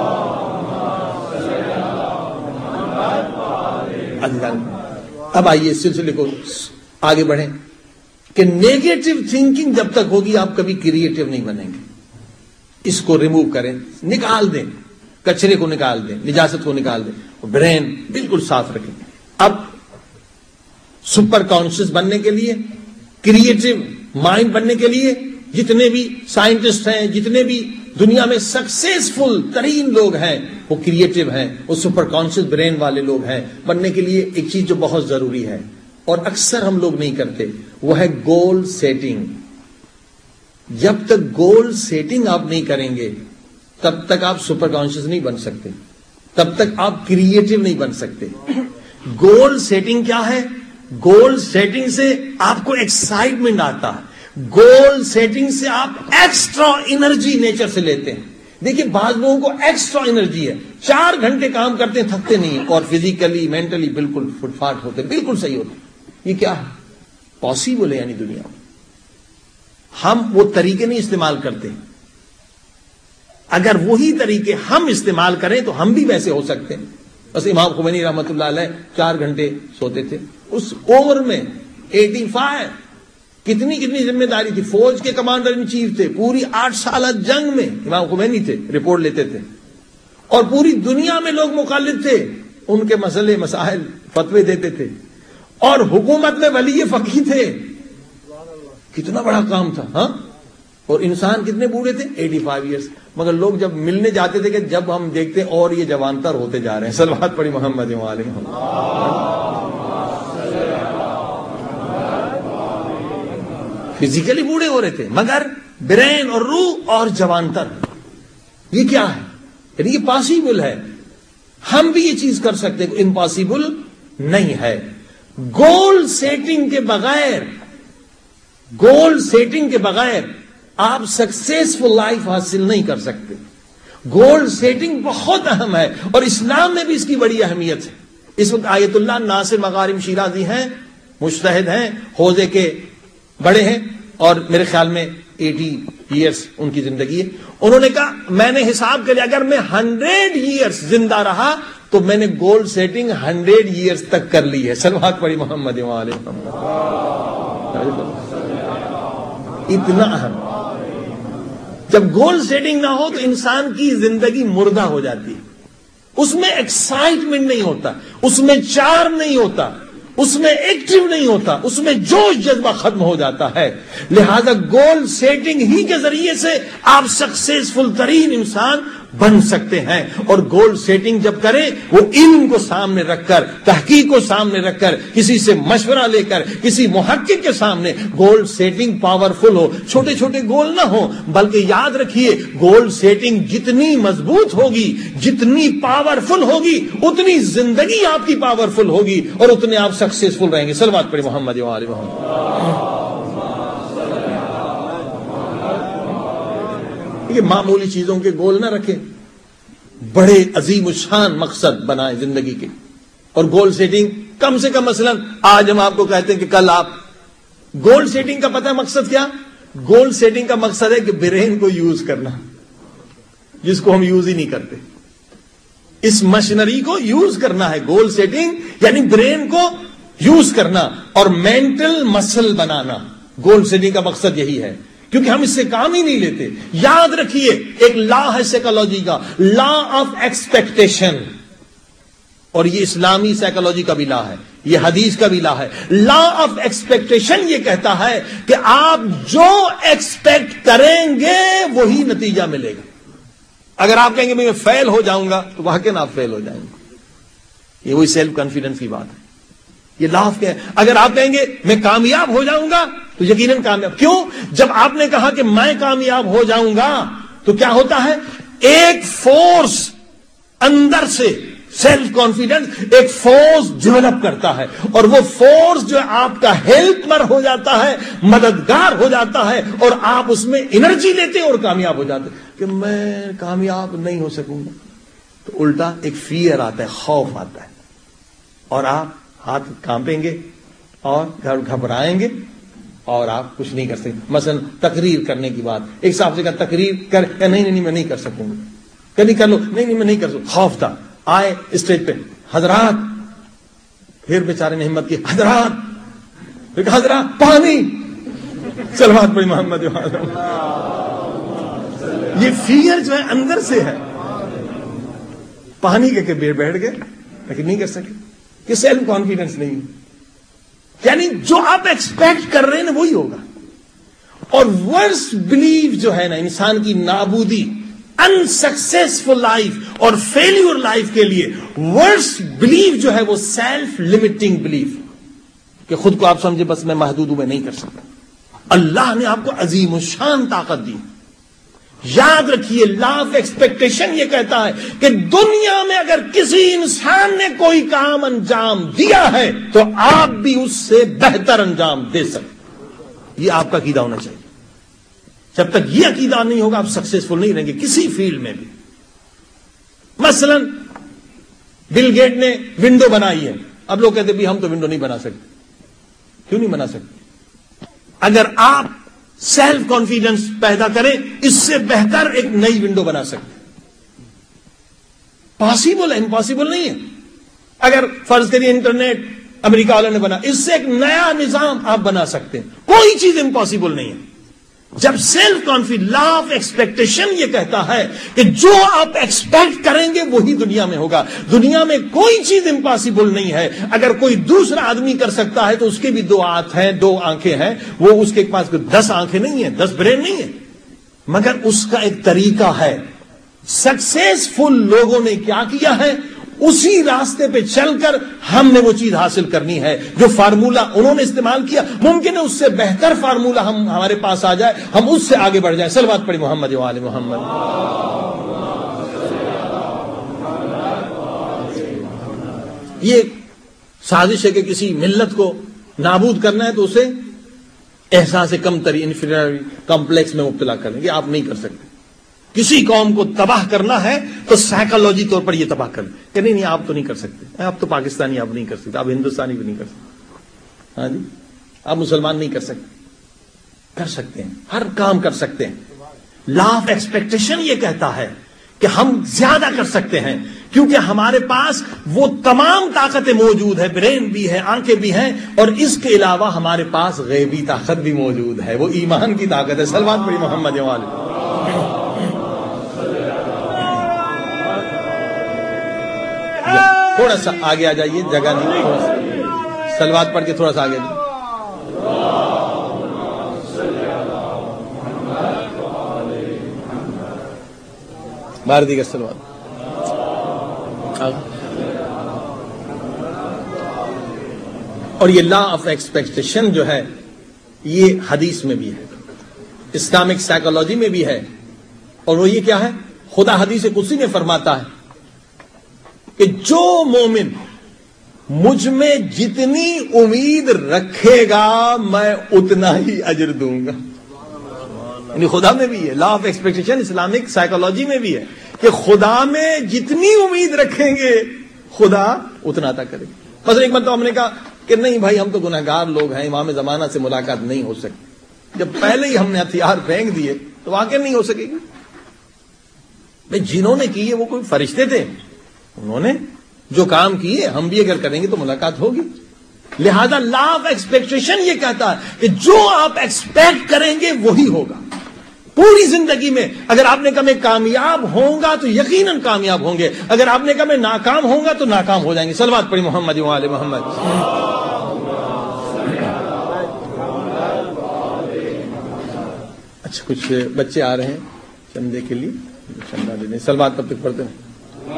اب آئیے اس سلسلے کو آگے بڑھیں کہ نیگیٹو تھنکنگ جب تک ہوگی آپ کبھی کریٹو نہیں بنیں گے. اس کو ریموو کریں، نکال دیں، کچرے کو نکال دیں، نجاست کو نکال دیں، برین بالکل صاف رکھیں. اب سپر کانشیس بننے کے لیے، کریٹو مائنڈ بننے کے لیے جتنے بھی سائنٹسٹ ہیں، جتنے بھی دنیا میں سکسیسفل ترین لوگ ہیں وہ کریٹو ہیں، وہ سپر کانشیس برین والے لوگ ہیں. بننے کے لیے ایک چیز جو بہت ضروری ہے اور اکثر ہم لوگ نہیں کرتے، وہ ہے گول سیٹنگ. جب تک گول سیٹنگ آپ نہیں کریں گے تب تک آپ سپر کانشیس نہیں بن سکتے، تب تک آپ کریٹو نہیں بن سکتے. گول سیٹنگ کیا ہے؟ گول سیٹنگ سے آپ کو ایکسائٹمنٹ آتا ہے، گول سیٹنگ سے آپ ایکسٹرا انرجی نیچر سے لیتے ہیں. دیکھیے بعض لوگوں کو ایکسٹرا انرجی ہے، 4 گھنٹے کام کرتے ہیں تھکتے نہیں اور فزیکلی مینٹلی بالکل فٹ فاٹ ہوتے، بالکل صحیح ہوتے. یہ کیا ہے؟ پاسبل ہے. یعنی دنیا میں ہم وہ طریقے نہیں استعمال کرتے. اگر وہی طریقے ہم استعمال کریں تو ہم بھی ویسے ہو سکتے ہیں. بس امام خمینی رحمت اللہ علیہ 4 گھنٹے سوتے تھے اس عمر میں. 85 کتنی ذمہ داری تھی. فوج کے کمانڈر ان چیف تھے، پوری 8 سالہ جنگ میں امام خمینی تھے، رپورٹ لیتے تھے اور پوری دنیا میں لوگ مخالف تھے، ان کے مسئلے مسائل فتوے دیتے تھے اور حکومت میں ولی فقیہ تھے. کتنا بڑا کام تھا. ہاں، اور انسان کتنے بوڑھے تھے؟ 85 ایئرس. مگر لوگ جب ملنے جاتے تھے کہ جب ہم دیکھتے اور یہ جوان تر ہوتے جا رہے ہیں. صلوات پڑھی محمد و آل محمد. فزیکلی بوڑھے ہو رہے تھے مگر برین اور روح اور جوان تر. یہ کیا ہے؟ یعنی یہ پاسبل ہے. ہم بھی یہ چیز کر سکتے ہیں، امپاسبل نہیں ہے. گول سیٹنگ کے بغیر آپ سکسیسفل لائف حاصل نہیں کر سکتے. گول سیٹنگ بہت اہم ہے اور اسلام میں بھی اس کی بڑی اہمیت ہے. اس وقت آیت اللہ ناصر مغارم شیرازی ہیں، مجتہد ہیں، حوزے کے بڑے ہیں اور میرے خیال میں 80 ایئرس ان کی زندگی ہے. انہوں نے کہا میں نے حساب کر لیا اگر میں 100 ایئرس زندہ رہا تو میں نے گول سیٹنگ 100 ایئرس تک کر لی ہے. صلوات پڑھی محمد و آل محمد. اتنا اہم. جب گول سیٹنگ نہ ہو تو انسان کی زندگی مردہ ہو جاتی ہے. اس میں ایکسائٹمنٹ نہیں ہوتا، اس میں چار نہیں ہوتا، اس میں ایکٹیو نہیں ہوتا، اس میں جوش جذبہ ختم ہو جاتا ہے. لہذا گول سیٹنگ ہی کے ذریعے سے آپ سکسیسفل ترین انسان بن سکتے ہیں. اور گول سیٹنگ جب کریں وہ علم کو سامنے رکھ کر, تحقیق کو سامنے رکھ کر, کسی سے مشورہ لے کر, کسی محقق کے سامنے گول سیٹنگ پاورفل ہو. چھوٹے چھوٹے گول نہ ہو, بلکہ یاد رکھیے گول سیٹنگ جتنی مضبوط ہوگی, جتنی پاورفل ہوگی, اتنی زندگی آپ کی پاورفل ہوگی اور اتنے آپ سکسیسفل رہیں گے. صلوات پڑھیں محمد و آل محمد. معمولی چیزوں کے گول نہ رکھیں, بڑے عظیم الشان مقصد بنائیں زندگی کے. اور گول سیٹنگ کم سے کم, مثلا آج ہم آپ کو کہتے ہیں کہ کل آپ, گول سیٹنگ کا پتہ ہے مقصد کیا؟ گول سیٹنگ کا مقصد ہے کہ برین کو یوز کرنا, جس کو ہم یوز ہی نہیں کرتے. اس مشینری کو یوز کرنا ہے گول سیٹنگ, یعنی برین کو یوز کرنا اور مینٹل مسل بنانا. گول سیٹنگ کا مقصد یہی ہے, کیونکہ ہم اس سے کام ہی نہیں لیتے. یاد رکھیے ایک لا ہے سائیکالوجی کا, لا آف ایکسپیکٹیشن, اور یہ اسلامی سائیکالوجی کا بھی لا ہے, یہ حدیث کا بھی لا ہے. لا آف ایکسپیکٹیشن یہ کہتا ہے کہ آپ جو ایکسپیکٹ کریں گے وہی نتیجہ ملے گا. اگر آپ کہیں گے میں فیل ہو جاؤں گا تو واقعی آپ فیل ہو جائیں گے. یہ وہی سیلف کانفیڈنس کی بات ہے, یہ لا آف کیا ہے. اگر آپ کہیں گے میں کامیاب ہو جاؤں گا تو یقیناً کامیاب. کیوں؟ جب آپ نے کہا کہ میں کامیاب ہو جاؤں گا تو کیا ہوتا ہے, ایک فورس اندر سے, سیلف کانفیڈنس ایک فورس ڈیولپ کرتا ہے, اور وہ فورس جو آپ کا ہیلپر ہو جاتا ہے, مددگار ہو جاتا ہے, اور آپ اس میں انرجی لیتے اور کامیاب ہو جاتے. کہ میں کامیاب نہیں ہو سکوں گا تو الٹا ایک فیئر آتا ہے, خوف آتا ہے, اور آپ ہاتھ کانپیں گے اور گھبرائیں گے اور آپ کچھ نہیں کر سکتے. مثلا تقریر کرنے کی بات, ایک صاحب سے کہا تقریر کر, نہیں میں نہیں کر سکوں گا. کبھی کر لو, نہیں میں نہیں کر سکوں. خوف تھا, آئے اسٹیج پہ, حضرات, پھر بیچارے نے ہمت کی, حضرات پانی, صلوات پڑھی محمد. یہ فیئر جو ہے اندر سے ہے, پانی کے بیٹھ گئے لیکن نہیں کر سکے. یہ سیلف کانفیڈنس نہیں, یعنی جو آپ ایکسپیکٹ کر رہے ہیں وہی ہوگا. اور ورسٹ بلیف جو ہے نا انسان کی نابودی, انسکسیسفل لائف اور فیلیور لائف کے لیے ورسٹ بلیف جو ہے وہ سیلف لمیٹنگ بلیف, کہ خود کو آپ سمجھے بس میں محدود ہوں, میں نہیں کر سکتا. اللہ نے آپ کو عظیم الشان طاقت دی. یاد رکھیے لا آف ایکسپیکٹیشن یہ کہتا ہے کہ دنیا میں اگر کسی انسان نے کوئی کام انجام دیا ہے تو آپ بھی اس سے بہتر انجام دے سکتے. یہ آپ کا عقیدہ ہونا چاہیے. جب تک یہ عقیدہ نہیں ہوگا آپ سکسیسفل نہیں رہیں گے کسی فیلڈ میں بھی. مثلا بل گیٹ نے ونڈو بنائی ہے, اب لوگ کہتے بھی ہم تو ونڈو نہیں بنا سکتے. کیوں نہیں بنا سکتے؟ اگر آپ سیلف کانفیڈنس پیدا کریں اس سے بہتر ایک نئی ونڈو بنا سکتے. پاسبل ہے, امپاسبل نہیں ہے. اگر فرض کریے انٹرنیٹ امریکہ والوں نے بنا, اس سے ایک نیا نظام آپ بنا سکتے ہیں. کوئی چیز امپاسبل نہیں ہے. جب self confidence, law of expectation یہ کہتا ہے کہ جو آپ ایکسپیکٹ کریں گے وہی دنیا میں ہوگا. دنیا میں کوئی چیز امپاسبل نہیں ہے. اگر کوئی دوسرا آدمی کر سکتا ہے تو اس کے بھی 2 ہاتھ ہیں, 2 آنکھیں ہیں, وہ اس کے پاس 10 آنکھیں نہیں ہیں, 10 برین نہیں ہیں, مگر اس کا ایک طریقہ ہے. سکسیسفل لوگوں نے کیا کیا ہے, اسی راستے پہ چل کر ہم نے وہ چیز حاصل کرنی ہے. جو فارمولا انہوں نے استعمال کیا, ممکن ہے اس سے بہتر فارمولا ہمارے پاس آ جائے, ہم اس سے آگے بڑھ جائیں. صلوات پڑھی محمد و آل محمد. یہ سازش ہے کہ کسی ملت کو نابود کرنا ہے تو اسے احساس کم تری, انفیریئرٹی کمپلیکس میں مبتلا کریں گے. آپ نہیں کر سکتے. کسی قوم کو تباہ کرنا ہے تو سائیکالوجی طور پر یہ تباہ کرنا کہ نہیں آپ تو نہیں کر سکتے, آپ تو پاکستانی آپ نہیں کر سکتے, آپ ہندوستانی بھی نہیں کر سکتے, ہاں جی آپ مسلمان نہیں کر سکتے. کر سکتے ہیں, ہر کام کر سکتے ہیں. لا آف ایکسپیکٹیشن یہ کہتا ہے کہ ہم زیادہ کر سکتے ہیں کیونکہ ہمارے پاس وہ تمام طاقتیں موجود ہے, برین بھی ہے, آنکھیں بھی ہیں, اور اس کے علاوہ ہمارے پاس غیبی طاقت بھی موجود ہے, وہ ایمان کی طاقت ہے. صلوات پڑھی محمد و آل. تھوڑا سا آگے آ جائیے, جگہ نہیں, تھوڑا سا صلوات پڑھ کے تھوڑا سا آگے. بار دیگر سلوات. اور یہ لا آف ایکسپیکٹیشن جو ہے یہ حدیث میں بھی ہے, اسلامک سائیکالوجی میں بھی ہے. اور وہ یہ کیا ہے؟ خدا حدیث قدسی میں فرماتا ہے کہ جو مومن مجھ میں جتنی امید رکھے گا میں اتنا ہی اجر دوں گا. یعنی خدا میں بھی ہے law of expectation, Islamic psychology میں بھی ہے کہ خدا میں جتنی امید رکھیں گے خدا اتنا عطا کرے. مثلا ایک مرتبہ ہم نے کہا کہ نہیں بھائی ہم تو گنہگار لوگ ہیں, امام زمانہ سے ملاقات نہیں ہو سکتی. جب پہلے ہی ہم نے ہتھیار پھینک دیے تو واقعی نہیں ہو سکے گی. بھائی جنہوں نے کیے وہ کوئی فرشتے تھے, انہوں نے جو کام کیے ہم بھی اگر کریں گے تو ملاقات ہوگی. لہذا لا آف ایکسپیکٹیشن یہ کہتا ہے کہ جو آپ ایکسپیکٹ کریں گے وہی ہوگا. پوری زندگی میں اگر آپ نے کہا میں کامیاب ہوں گا تو یقیناً کامیاب ہوں گے, اگر آپ نے کہا میں ناکام ہوں گا تو ناکام ہو جائیں گے. صلوات پڑھی محمد و آل محمد. اچھا کچھ بچے آ رہے ہیں چندے کے لیے, چندہ دینے. صلوات تب تک پڑھتے ہیں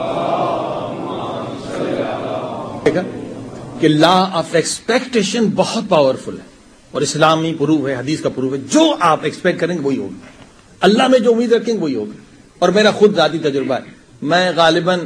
کہ لا آف ایکسپیکٹیشن بہت پاورفل ہے اور اسلامی پروف ہے, حدیث کا پروف ہے. جو آپ ایکسپیکٹ کریں گے وہی ہوگا, اللہ میں جو امید رکھیں گے وہی ہوگا. اور میرا خود ذاتی تجربہ ہے, میں غالباً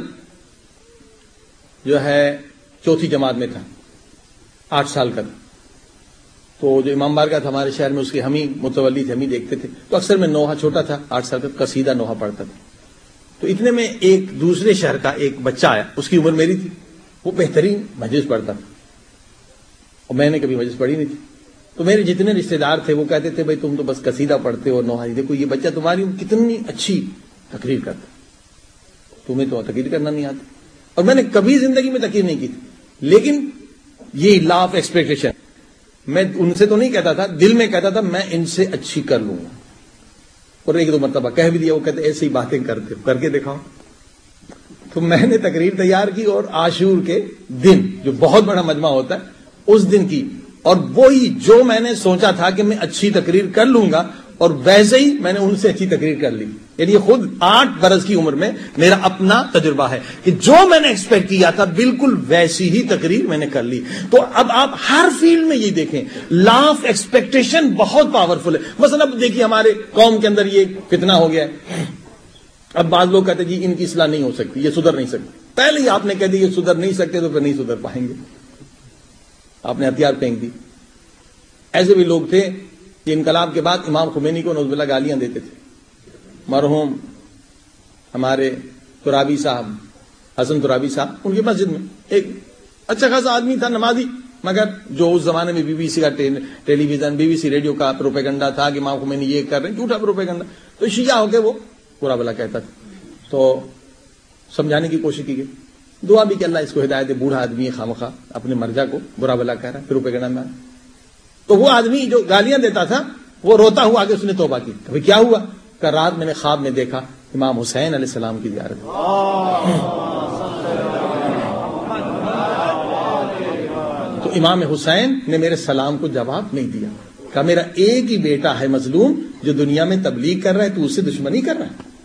جو ہے چوتھی جماعت میں تھا, 8 سال کا تھا. تو جو امام بارگاہ تھا ہمارے شہر میں اس کے ہم ہی متولی تھے, ہم ہی دیکھتے تھے. تو اکثر میں نوحہ, چھوٹا تھا 8 سال کا, قصیدہ نوحہ پڑھتا تھا. تو اتنے میں ایک دوسرے شہر کا ایک بچہ آیا, اس کی عمر میری تھی, وہ بہترین مجلس پڑھتا تھا اور میں نے کبھی مجلس پڑھی نہیں تھی. تو میرے جتنے رشتے دار تھے وہ کہتے تھے بھائی تم تو بس قصیدہ پڑھتے ہو نوحہ, دیکھو یہ بچہ تمہاری کتنی اچھی تقریر کرتا, تمہیں تو تقریر کرنا نہیں آتا. اور میں نے کبھی زندگی میں تقریر نہیں کی تھی. لیکن یہ لا آف ایکسپیکٹیشن, میں ان سے تو نہیں کہتا تھا, دل میں کہتا تھا میں ان سے اچھی کر لوں گا. اور 1-2 مرتبہ کہہ بھی دیا, وہ کہتے ایسی باتیں کرتے کر کے دکھاؤ. تو میں نے تقریر تیار کی اور عاشور کے دن جو بہت بڑا مجمع ہوتا ہے اس دن کی, اور وہی جو میں نے سوچا تھا کہ میں اچھی تقریر کر لوں گا اور ویسے ہی میں نے ان سے اچھی تقریر کر لی. یعنی یہ خود 8 برس کی عمر میں میرا اپنا تجربہ ہے کہ جو میں نے ایکسپیکٹ کیا تھا بالکل ویسی ہی تقریر میں نے کر لی. تو اب آپ ہر فیلڈ میں یہ دیکھیں لا آف ایکسپیکٹیشن بہت پاورفل ہے. مثلا اب دیکھیے ہمارے قوم کے اندر یہ فتنہ ہو گیا ہے. اب بعض لوگ کہتے ہیں جی ان کی اصلاح نہیں ہو سکتی, یہ سدھر نہیں سکتی. پہلے ہی آپ نے کہہ دی یہ سدھر نہیں سکتے تو پھر نہیں سدھر پائیں گے, آپ نے ہتھیار پھینک دی. ایسے بھی لوگ تھے کہ انقلاب کے بعد امام خمینی کو نعوذ باللہ گالیاں دیتے تھے. مرحوم ہمارے ترابی صاحب, حسن ترابی صاحب, ان کی مسجد میں ایک اچھا خاصا آدمی تھا, نمازی, مگر جو اس زمانے میں بی بی سی کا television, B B C radio کا پروپیگنڈا تھا کہ امام خمینی یہ کر رہے ہیں, جھوٹا پروپیگنڈا. تو شیعہ ہو کے وہ برا بلا کہتا تھا. تو سمجھانے کی کوشش کی گئی, دعا بھی کہ اللہ اس کو ہدایت دے, بوڑھا آدمی خامخواہ اپنے مرجع کو برا بلا کہہ رہا ہے, پروپیگنڈا میں. تو وہ آدمی جو گالیاں دیتا تھا وہ روتا ہوا آگے اس نے توبہ کی. کبھی کیا ہوا کہ رات میں نے خواب میں دیکھا امام حسین علیہ السلام کی زیارت. تو امام حسین نے میرے سلام کو جواب نہیں دیا, کہا میرا ایک ہی بیٹا ہے مظلوم جو دنیا میں تبلیغ کر رہا ہے, تو اس سے دشمنی کر رہا ہے.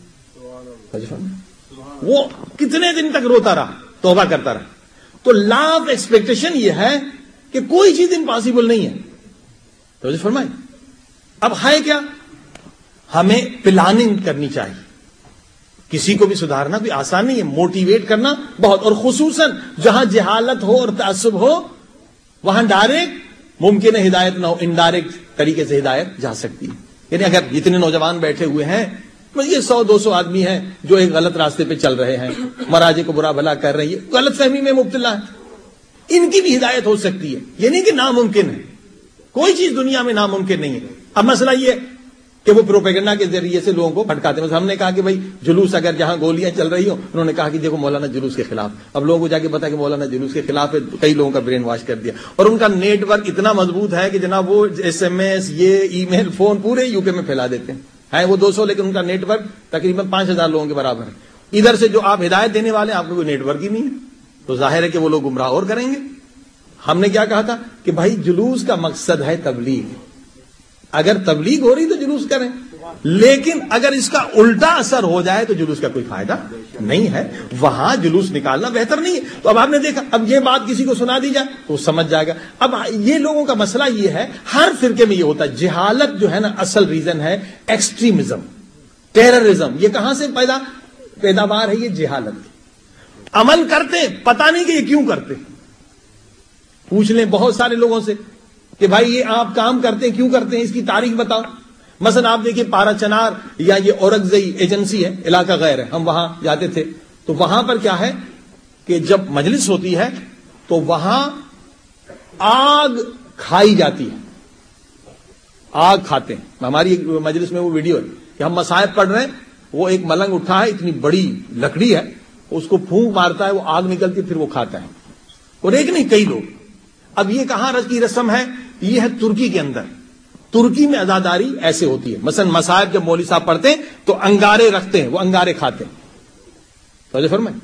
وہ کتنے دن تک روتا رہا, توبہ کرتا رہا. تو لا آف ایکسپیکٹیشن یہ ہے کہ کوئی چیز امپاسبل نہیں ہے. تو فرمائے اب ہے کیا, ہمیں پلاننگ کرنی چاہیے. کسی کو بھی سدھارنا بھی آسان نہیں ہے, موٹیویٹ کرنا بہت, اور خصوصاً جہاں جہالت ہو اور تعصب ہو وہاں ڈائریکٹ ممکن ہے ہدایت نہ ہو, انڈائریکٹ طریقے سے ہدایت جا سکتی ہے. یعنی اگر جتنے نوجوان بیٹھے ہوئے ہیں, یہ 100-200 آدمی ہیں جو ایک غلط راستے پہ چل رہے ہیں, مراجے کو برا بھلا کر رہے ہیں, غلط فہمی میں مبتلا ہے, ان کی بھی ہدایت ہو سکتی ہے. یہ نہیں کہ ناممکن ہے, کوئی چیز دنیا میں ناممکن نہیں ہے. اب مسئلہ یہ کہ وہ پروپیگنڈا کے ذریعے سے لوگوں کو بھٹکاتے ہیں. ہم نے کہا کہ بھائی جلوس اگر جہاں گولیاں چل رہی ہوں, انہوں نے کہا کہ دیکھو مولانا جلوس کے خلاف. اب لوگوں کو جا کے بتا کہ مولانا جلوس کے خلاف ہے, کئی لوگوں کا برین واش کر دیا. اور ان کا نیٹ ورک اتنا مضبوط ہے کہ جناب وہ SMS, یہ ای میل, فون پورے UK میں پھیلا دیتے ہیں. وہ 200, لیکن ان کا نیٹ ورک تقریباً 5000 لوگوں کے برابر ہے. ادھر سے جو آپ ہدایت دینے والے ہیں آپ کو کوئی نیٹ ورک ہی نہیں ہے, تو ظاہر ہے کہ وہ لوگ گمراہ اور کریں گے. ہم نے کیا کہا تھا کہ بھائی جلوس کا مقصد ہے تبلیغ, اگر تبلیغ ہو رہی تو جلوس کریں، لیکن اگر اس کا الٹا اثر ہو جائے تو جلوس کا کوئی فائدہ نہیں ہے، وہاں جلوس نکالنا بہتر نہیں ہے۔ تو اب آپ نے دیکھا، اب یہ بات کسی کو سنا دی جائے تو سمجھ جائے گا۔ اب یہ لوگوں کا مسئلہ یہ ہے، ہر فرقے میں یہ ہوتا ہے، جہالت جو ہے نا اصل ریزن ہے ایکسٹریمزم، ٹیررزم۔ یہ کہاں سے پیداوار ہے؟ یہ جہالت۔ عمل کرتے پتہ نہیں کہ یہ کیوں کرتے، پوچھ لیں بہت سارے لوگوں سے کہ بھائی یہ آپ کام کرتے ہیں کیوں کرتے ہیں، اس کی تاریخ بتاؤ۔ مثلا آپ دیکھیے پارا چنار یا یہ اورگزئی ایجنسی ہے، علاقہ غیر ہے، ہم وہاں جاتے تھے تو وہاں پر کیا ہے کہ جب مجلس ہوتی ہے تو وہاں آگ کھائی جاتی ہے، آگ کھاتے ہیں۔ ہماری مجلس میں وہ ویڈیو ہے کہ ہم مصائب پڑھ رہے ہیں، وہ ایک ملنگ اٹھا ہے، اتنی بڑی لکڑی ہے، اس کو پھونک مارتا ہے، وہ آگ نکلتی ہے، پھر وہ کھاتا ہے، اور ایک نہیں کئی لوگ۔ اب یہ کہاں کی رسم ہے؟ یہ ہے ترکی کے اندر۔ ترکی میں عزاداری ایسے ہوتی ہے، مثلا مصائب جب مولوی صاحب پڑھتے ہیں تو انگارے رکھتے ہیں، وہ انگارے کھاتے ہیں۔ توجہ فرمائیں۔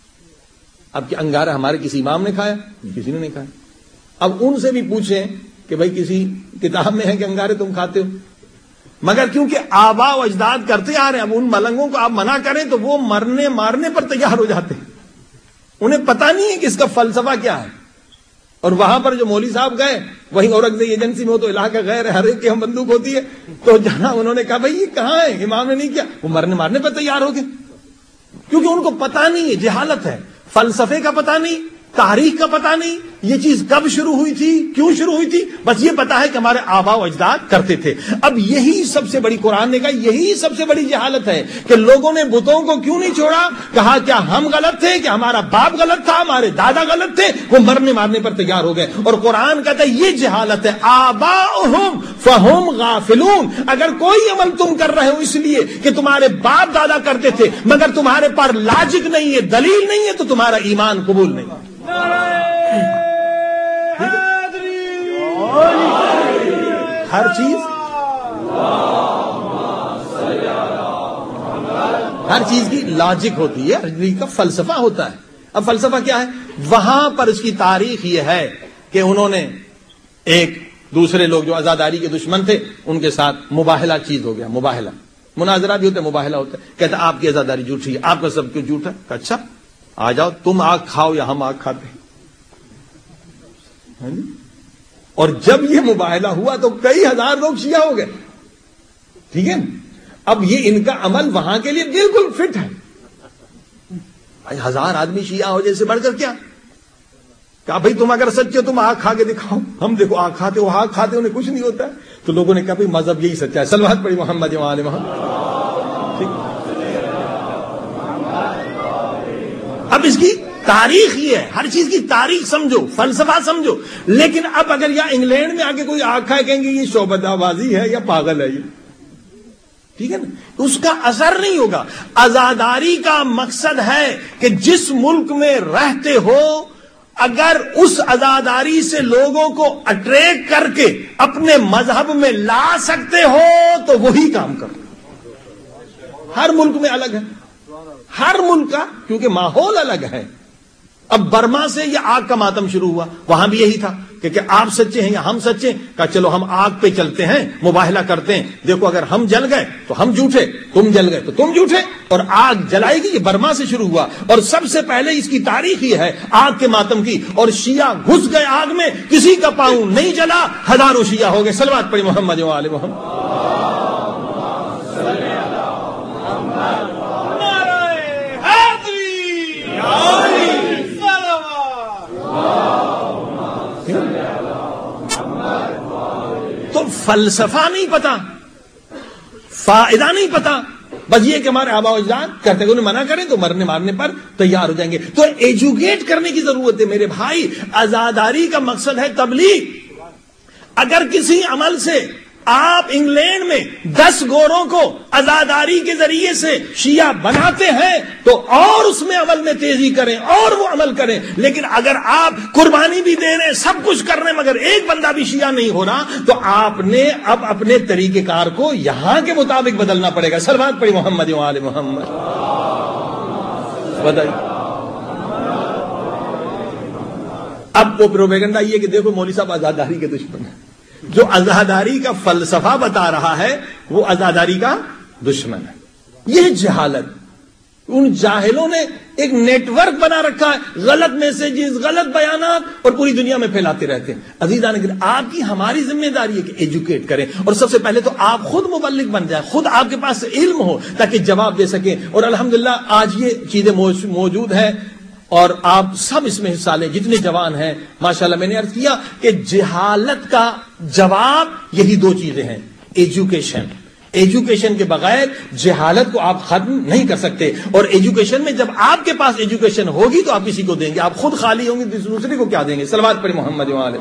اب کیا انگارہ ہمارے کسی امام نے کھایا؟ کسی نے نہیں کھایا۔ اب ان سے بھی پوچھیں کہ بھائی کسی کتاب میں ہے کہ انگارے تم کھاتے ہو؟ مگر کیونکہ آبا و اجداد کرتے آ رہے ہیں، اب ان ملنگوں کو آپ منع کریں تو وہ مرنے مارنے پر تیار ہو جاتے ہیں، انہیں پتہ نہیں ہے کہ اس کا فلسفہ کیا ہے۔ اور وہاں پر جو مولوی صاحب گئے، وہیں اورگزئی ایجنسی میں ہو تو علاقہ غیر ہے، ہر ایک کے ہم بندوق ہوتی ہے، تو جہاں انہوں نے کہا بھائی یہ کہاں ہے، امام نے نہیں کیا، وہ مرنے مارنے پر تیار ہو گئے، کیونکہ ان کو پتہ نہیں ہے، جہالت ہے، فلسفے کا پتہ نہیں، تاریخ کا پتہ نہیں، یہ چیز کب شروع ہوئی تھی، کیوں شروع ہوئی تھی، بس یہ پتا ہے کہ ہمارے آبا و اجداد کرتے تھے۔ اب یہی سب سے بڑی، قرآن نے کہا یہی سب سے بڑی جہالت ہے کہ لوگوں نے بتوں کو کیوں نہیں چھوڑا؟ کہا کیا ہم غلط تھے، کہ ہمارا باپ غلط تھا، ہمارے دادا غلط تھے، وہ مرنے مارنے پر تیار ہو گئے۔ اور قرآن کہتا ہے یہ جہالت ہے، آباؤہم فہم غافلون۔ اگر کوئی عمل تم کر رہے ہو اس لیے کہ تمہارے باپ دادا کرتے تھے مگر تمہارے پاس لاجک نہیں ہے، دلیل نہیں ہے، تو تمہارا ایمان قبول نہیں ہے۔ ہر چیز کی لاجک ہوتی ہے، ہر چیز کا فلسفہ ہوتا ہے۔ اب فلسفہ کیا ہے؟ وہاں پر اس کی تاریخ یہ ہے کہ انہوں نے ایک دوسرے لوگ جو عزاداری کے دشمن تھے ان کے ساتھ مباہلہ چیز ہو گیا، مباہلہ، مناظرہ بھی ہوتا ہے، مباہلہ ہوتا ہے۔ کہتا آپ کی عزاداری جھوٹی ہے، آپ کا سب کیوں جھوٹ ہے؟ اچھا آ جاؤ، تم آگ کھاؤ یا ہم آگ کھاتے ہیں۔ اور جب یہ مباہلہ ہوا تو کئی ہزار لوگ شیعہ ہو گئے، ٹھیک ہے۔ اب یہ ان کا عمل وہاں کے لیے بالکل فٹ ہے، بھائی 1000 آدمی شیعہ ہو جیسے بڑھ کر کیا؟ کہا بھائی تم اگر سچے ہو تم آگ کھا کے دکھاؤ، ہم دیکھو آگ کھاتے ہو، آگ کھاتے انہیں کچھ نہیں ہوتا ہے۔ تو لوگوں نے کہا بھائی مذہب یہی سچا ہے، صلوات پڑھی محمد و آل محمد، ٹھیک۔ اب اس کی تاریخ یہ ہے، ہر چیز کی تاریخ سمجھو، فلسفہ سمجھو۔ لیکن اب اگر یا انگلینڈ میں آگے کوئی آگ کھائے کہیں گے یہ شعبدہ بازی ہے یا پاگل ہے یہ، ٹھیک ہے نا، اس کا اثر نہیں ہوگا۔ عزاداری کا مقصد ہے کہ جس ملک میں رہتے ہو اگر اس عزاداری سے لوگوں کو اٹریکٹ کر کے اپنے مذہب میں لا سکتے ہو تو وہی کام کرو۔ ہر ملک میں الگ ہے، ہر ملک کا کیونکہ ماحول الگ ہے۔ اب برما سے یہ آگ کا ماتم شروع ہوا، وہاں بھی یہی تھا کہ آپ سچے ہیں یا ہم سچے ہیں؟ کہا چلو ہم آگ پہ چلتے ہیں، مباہلہ کرتے ہیں، دیکھو اگر ہم جل گئے تو ہم جھوٹے، تم جل گئے تو تم جھوٹے، اور آگ جلائے گی۔ یہ برما سے شروع ہوا، اور سب سے پہلے اس کی تاریخ یہ ہے آگ کے ماتم کی، اور شیعہ گھس گئے آگ میں، کسی کا پاؤں نہیں جلا، ہزاروں شیعہ ہو گئے۔ صلوات پڑھی محمد و آل محمد۔ تو فلسفہ نہیں پتا، فائدہ نہیں پتا، بس یہ کہ ہمارے آبا و اجداد کرتے ہیں، انہیں منع کریں تو مرنے مارنے پر تیار ہو جائیں گے۔ تو ایجوکیٹ کرنے کی ضرورت ہے میرے بھائی۔ عزاداری کا مقصد ہے تبلیغ۔ اگر کسی عمل سے آپ انگلینڈ میں 10 گوروں کو عزاداری کے ذریعے سے شیعہ بناتے ہیں تو اور اس میں عمل میں تیزی کریں اور وہ عمل کریں، لیکن اگر آپ قربانی بھی دے رہے ہیں، سب کچھ کر رہے ہیں، مگر ایک بندہ بھی شیعہ نہیں ہو رہا، تو آپ نے اب اپنے طریقہ کار کو یہاں کے مطابق بدلنا پڑے گا۔ صلوات پڑھی محمد و آل محمد۔ بتائیے اب وہ پروپیگنڈا یہ کہ دیکھو مولوی صاحب عزاداری کے دشمن ہیں، جو عزاداری کا فلسفہ بتا رہا ہے وہ عزاداری کا دشمن ہے. یہ جہالت، ان جاہلوں نے ایک نیٹ ورک بنا رکھا ہے، غلط میسیجز، غلط بیانات، اور پوری دنیا میں پھیلاتے رہتے ہیں. عزیزان گرامی، آپ کی ہماری ذمہ داری ہے کہ ایجوکیٹ کریں، اور سب سے پہلے تو آپ خود مبلغ بن جائیں، خود آپ کے پاس علم ہو تاکہ جواب دے سکیں. اور الحمدللہ آج یہ چیزیں موجود ہیں اور آپ سب اس میں حصہ لیں، جتنے جوان ہیں ماشاءاللہ. میں نے عرض کیا کہ جہالت کا جواب یہی دو چیزیں ہیں، ایجوکیشن. ایجوکیشن کے بغیر جہالت کو آپ ختم نہیں کر سکتے، اور ایجوکیشن میں جب آپ کے پاس ایجوکیشن ہوگی تو آپ کسی کو دیں گے، آپ خود خالی ہوں گے دوسرے کو کیا دیں گے. صلوات پڑھیں محمد وعلیہ.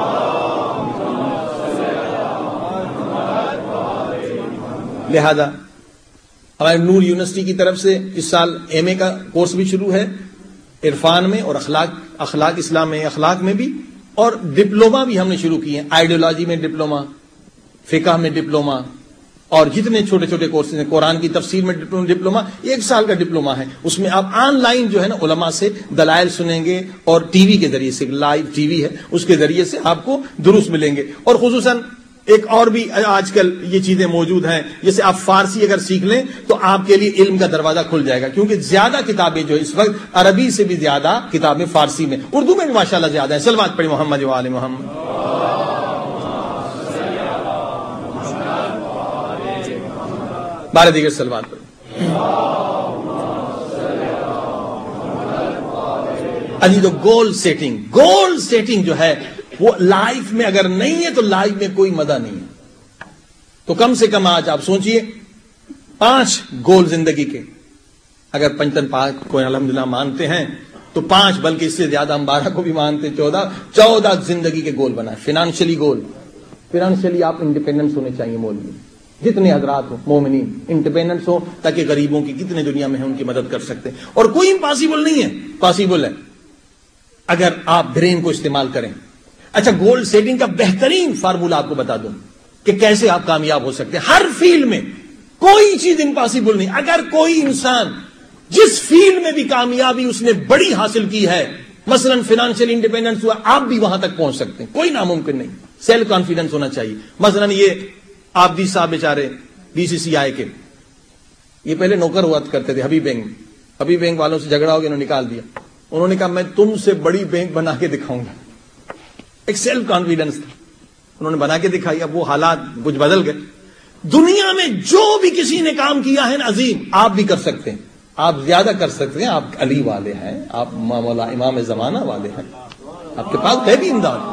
لہذا ہمارے نور یونیورسٹی کی طرف سے اس سال ایم اے کا کورس بھی شروع ہے، عرفان میں اور اخلاق اسلام میں، اخلاق میں بھی، اور ڈپلوما بھی ہم نے شروع کی ہیں، آئیڈیالوجی میں ڈپلوما، فقہ میں ڈپلوما، اور جتنے چھوٹے چھوٹے کورسز ہیں، قرآن کی تفسیر میں ڈپلوما. 1 سال کا ڈپلوما ہے، اس میں آپ آن لائن جو ہے نا علماء سے دلائل سنیں گے، اور ٹی وی کے ذریعے سے، لائیو ٹی وی ہے اس کے ذریعے سے آپ کو دروس ملیں گے. اور خصوصاً ایک اور بھی آج کل یہ چیزیں موجود ہیں، جیسے آپ فارسی اگر سیکھ لیں تو آپ کے لیے علم کا دروازہ کھل جائے گا، کیونکہ زیادہ کتابیں جو اس وقت عربی سے بھی زیادہ کتابیں فارسی میں، اردو میں بھی ماشاءاللہ زیادہ ہیں. صلوات پڑھیں محمد و آل محمد. بارہ دیگر صلوات پڑھیں. ابھی تو گول سیٹنگ جو ہے وہ لائف میں اگر نہیں ہے تو لائف میں کوئی مزہ نہیں ہے. تو کم سے کم آج آپ سوچئے 5 گول زندگی کے، اگر پنجتن پاک کو الحمدللہ مانتے ہیں تو 5، بلکہ اس سے زیادہ ہم 12 کو بھی مانتے ہیں، 14 زندگی کے گول بنائیں. فائنانشلی آپ انڈیپینڈنس ہونے چاہیے. مولوی جتنے حضرات ہوں مومنین انڈیپینڈنس ہو تاکہ غریبوں کی کتنے دنیا میں ہیں ان کی مدد کر سکتے ہیں. اور کوئی امپاسبل نہیں ہے، پاسبل ہے اگر آپ برین کو استعمال کریں. اچھا، گول سیٹنگ کا بہترین فارمولا آپ کو بتا دوں کہ کیسے آپ کامیاب ہو سکتے ہیں. ہر فیلڈ میں کوئی چیز امپاسبل نہیں. اگر کوئی انسان جس فیلڈ میں بھی کامیابی اس نے بڑی حاصل کی ہے، مثلا فائنانشیل انڈیپینڈنس ہوا، آپ بھی وہاں تک پہنچ سکتے ہیں، کوئی ناممکن نہیں. سیلف کانفیڈنس ہونا چاہیے. مثلا یہ آبدی صاحب بیچارے BCCI کے، یہ پہلے نوکر ہوا کرتے تھے حبیب بینک والوں سے جھگڑا ہو گیا، انہوں نے نکال دیا. انہوں نے کہا میں تم سے بڑی بینک بنا کے دکھاؤں گا. ایک سیلف کانفیڈنس تھا، انہوں نے بنا کے دکھائی. اب وہ حالات کچھ بدل گئے. دنیا میں جو بھی کسی نے کام کیا ہے نا عظیم، آپ بھی کر سکتے ہیں، آپ زیادہ کر سکتے ہیں. آپ علی والے ہیں، آپ مولا امام زمانہ والے ہیں، آپ کے پاس ہے بھی امداد.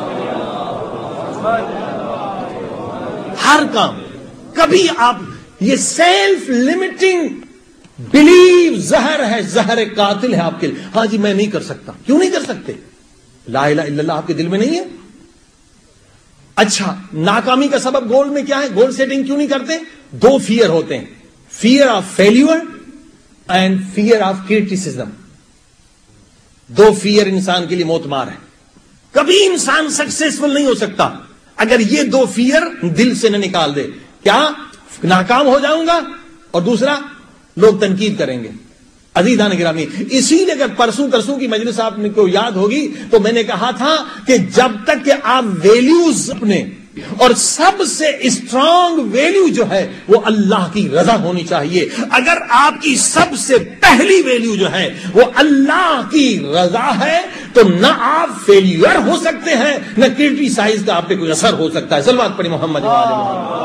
ہر کام کبھی آپ یہ سیلف لمیٹنگ بلیو زہر ہے، زہر قاتل ہے آپ کے لیے. ہاں جی میں نہیں کر سکتا. کیوں نہیں کر سکتے؟ لا الہ الا اللہ آپ کے دل میں نہیں ہے. اچھا، ناکامی کا سبب گول میں کیا ہے؟ گول سیٹنگ کیوں نہیں کرتے؟ 2 فیئر ہوتے ہیں، fear of failure and fear of criticism. 2 fear انسان کے لیے موت مار ہے. کبھی انسان سکسیسفل نہیں ہو سکتا اگر یہ 2 فیئر دل سے نہ نکال دے. کیا؟ ناکام ہو جاؤں گا، اور دوسرا لوگ تنقید کریں گے. عزیزان گرامی، اسی لیے اگر پرسوں کی مجلس آپ کو یاد ہوگی تو میں نے کہا تھا کہ جب تک کہ آپ ویلیوز اپنے، اور سب سے اسٹرانگ ویلیو جو ہے وہ اللہ کی رضا ہونی چاہیے. اگر آپ کی سب سے پہلی ویلیو جو ہے وہ اللہ کی رضا ہے تو نہ آپ فیلیئر ہو سکتے ہیں، نہ کرٹیسائز کا آپ پہ کوئی اثر ہو سکتا ہے. صلوات پڑھیں محمد و آل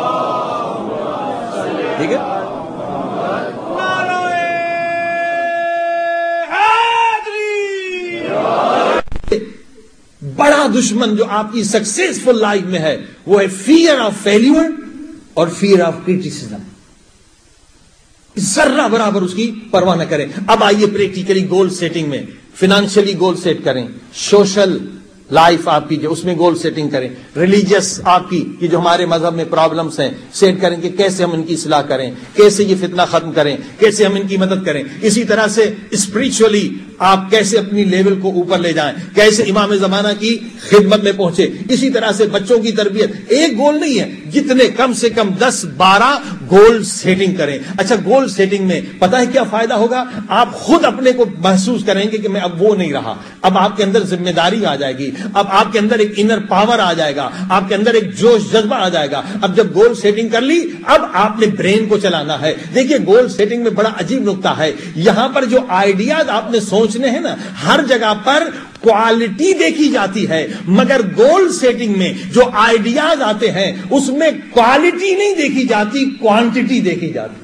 محمد. ٹھیک ہے. بڑا دشمن جو آپ کی سکسیسفل لائف میں ہے وہ ہے فیئر آف فیلیور اور فیئر آف کریٹیسزم. ذرہ برابر اس کی پرواہ نہ کریں. اب آئیے پریکٹیکلی گول سیٹنگ میں. فائنانشلی گول سیٹ کریں، سوشل لائف آپ کی جو اس میں گول سیٹنگ کریں، ریلیجیس آپ کی یہ جو ہمارے مذہب میں پرابلمس ہیں سیٹ کریں کہ کیسے ہم ان کی اصلاح کریں، کیسے یہ فتنہ ختم کریں، کیسے ہم ان کی مدد کریں. اسی طرح سے اسپرچولی آپ کیسے اپنی لیول کو اوپر لے جائیں، کیسے امام زمانہ کی خدمت میں پہنچے. اسی طرح سے بچوں کی تربیت ایک گول نہیں ہے، جتنے کم سے کم 10-12 گول سیٹنگ کریں. اچھا گول سیٹنگ میں پتہ ہے کیا فائدہ ہوگا؟ آپ خود اپنے کو محسوس کریں گے کہ میں اب وہ نہیں رہا. اب آپ کے اندر ذمہ داری آ جائے گی، اب آپ کے اندر ایک انر پاور آ جائے گا، آپ کے اندر ایک جوش جذبہ آ جائے گا. اب جب گول سیٹنگ کر لی، اب آپ نے برین کو چلانا ہے. دیکھیے گول سیٹنگ میں بڑا عجیب نقطہ ہے، یہاں پر جو آئیڈیاز آپ نے سوچنے ہیں نا، ہر جگہ پر کوالٹی دیکھی جاتی ہے، مگر گول سیٹنگ میں جو آئیڈیاز آتے ہیں اس میں کوالٹی نہیں دیکھی جاتی، کوانٹٹی دیکھی جاتی.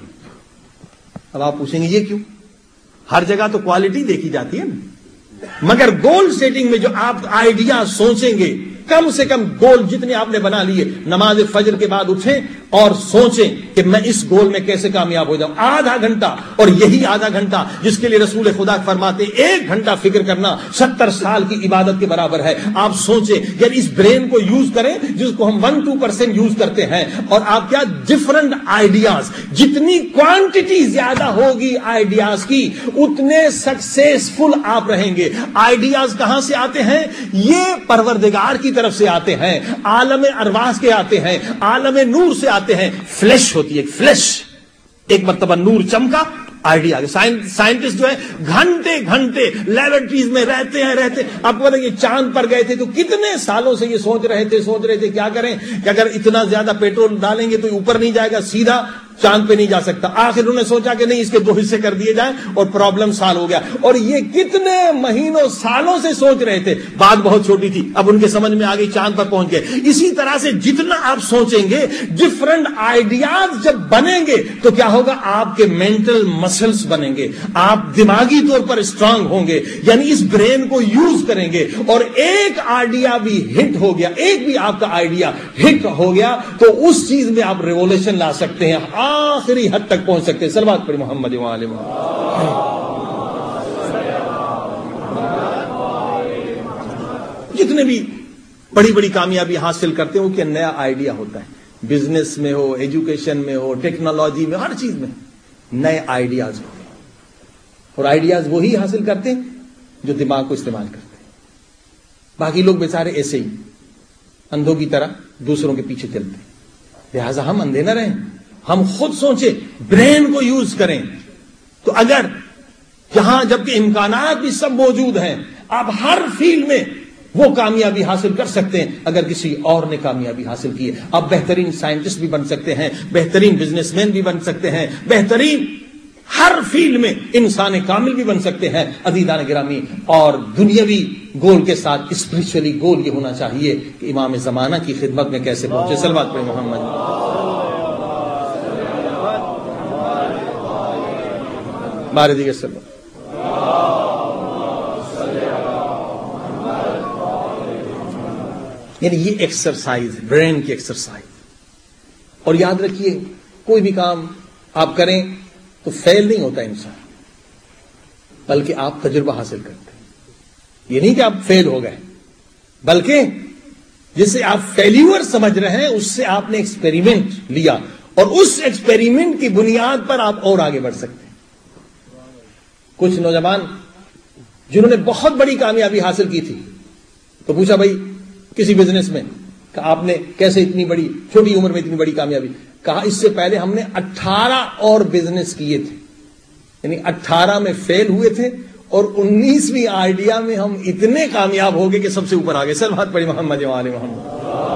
اب آپ پوچھیں گے یہ کیوں؟ ہر جگہ تو کوالٹی دیکھی جاتی ہے نا، مگر گول سیٹنگ میں جو آپ آئیڈیاز سوچیں گے، کم سے کم گول جتنے آپ نے بنا لیے، نماز فجر کے بعد اٹھیں اور سوچیں کہ میں اس گول میں کیسے کامیاب ہو جاؤں. آدھا گھنٹہ، اور یہی آدھا گھنٹہ جس کے لیے رسول خدا فرماتے 1 گھنٹہ فکر کرنا 70 سال کی عبادت کے برابر ہے. آپ سوچیں، یعنی اس برین کو یوز کریں جس کو ہم 1-2% یوز کرتے ہیں، اور آپ کیا ڈفرنٹ آئیڈیاز، جتنی کوانٹٹی زیادہ ہوگی آئیڈیاز کی اتنے سکسیسفل آپ رہیں گے. آئیڈیاز کہاں سے آتے ہیں؟ یہ پروردگار کی طرف سے آتے ہیں، عالم ارواح کے آتے ہیں، عالم نور سے آتے ہیں. فلیش ہوتی ہے، فلیش ایک مرتبہ نور چمکا، آئیڈیا. سائنٹسٹ جو ہے گھنٹے گھنٹے لیبورٹریز میں رہتے ہیں. آپ کو پتہ ہے یہ چاند پر گئے تھے تو کتنے سالوں سے یہ سوچ رہے تھے کیا کریں کہ اگر اتنا زیادہ پیٹرول ڈالیں گے تو اوپر نہیں جائے گا، سیدھا چاند پہ نہیں جا سکتا. آخر انہوں نے سوچا کہ نہیں، اس کے 2 حصے کر دیے جائیں، اور پرابلم سالو ہو گیا. اور یہ کتنے مہینوں سالوں سے سوچ رہے تھے، بات بہت چھوٹی تھی، اب ان کے سمجھ میں آ گئی، چاند پر پہنچ گئے. اسی طرح سے جتنا آپ سوچیں گے، ڈفرنٹ آئیڈیاز جب بنیں گے تو کیا ہوگا؟ آپ کے مینٹل مسلس بنیں گے، آپ دماغی طور پر اسٹرانگ ہوں گے، یعنی اس برین کو یوز کریں گے. اور ایک آئیڈیا بھی ہٹ ہو گیا، ایک بھی آپ کا آئیڈیا ہٹ ہو گیا تو اس چیز میں آپ ریولیوشن لا سکتے ہیں، آخری حد تک پہنچ سکتے ہیں. صلوات پڑھیں محمد و آل محمد. جتنے بھی بڑی بڑی کامیابی حاصل کرتے ہیں وہ کیا نیا آئیڈیا ہوتا ہے. بزنس میں ہو، ایجوکیشن میں ہو، ٹیکنالوجی میں، ہر چیز میں نئے آئیڈیاز ہو. اور آئیڈیاز وہی حاصل کرتے ہیں جو دماغ کو استعمال کرتے ہیں. باقی لوگ بیچارے ایسے ہی اندھوں کی طرح دوسروں کے پیچھے چلتے ہیں. لہذا ہم اندھے نہ رہیں، ہم خود سوچیں، برین کو یوز کریں. تو اگر جہاں جبکہ امکانات بھی سب موجود ہیں، آپ ہر فیلڈ میں وہ کامیابی حاصل کر سکتے ہیں اگر کسی اور نے کامیابی حاصل کی ہے. آپ بہترین سائنٹسٹ بھی بن سکتے ہیں، بہترین بزنس مین بھی بن سکتے ہیں، بہترین ہر فیلڈ میں انسان کامل بھی بن سکتے ہیں. عزیزان گرامی، اور دنیاوی گول کے ساتھ اسپرچولی گول یہ ہونا چاہیے کہ امام زمانہ کی خدمت میں کیسے پہنچے. صلوات پڑھیں محمد. بارے دیگر سلام. یعنی یہ ایکسرسائز، برین کی ایکسرسائز. اور یاد رکھیے، کوئی بھی کام آپ کریں تو فیل نہیں ہوتا انسان، بلکہ آپ تجربہ حاصل کرتے ہیں. یہ نہیں کہ آپ فیل ہو گئے، بلکہ جسے آپ فیلیور سمجھ رہے ہیں اس سے آپ نے ایکسپیریمنٹ لیا، اور اس ایکسپیریمنٹ کی بنیاد پر آپ اور آگے بڑھ سکتے ہیں. کچھ نوجوان جنہوں نے بہت بڑی کامیابی حاصل کی تھی تو پوچھا بھائی کسی بزنس میں کہ آپ نے کیسے اتنی بڑی چھوٹی عمر میں اتنی بڑی کامیابی؟ کہا اس سے پہلے ہم نے 18 اور بزنس کیے تھے، یعنی 18 میں فیل ہوئے تھے اور 19ویں آئیڈیا میں ہم اتنے کامیاب ہو گئے کہ سب سے اوپر آ گئے. صلوات پڑھی محمد و آل محمد.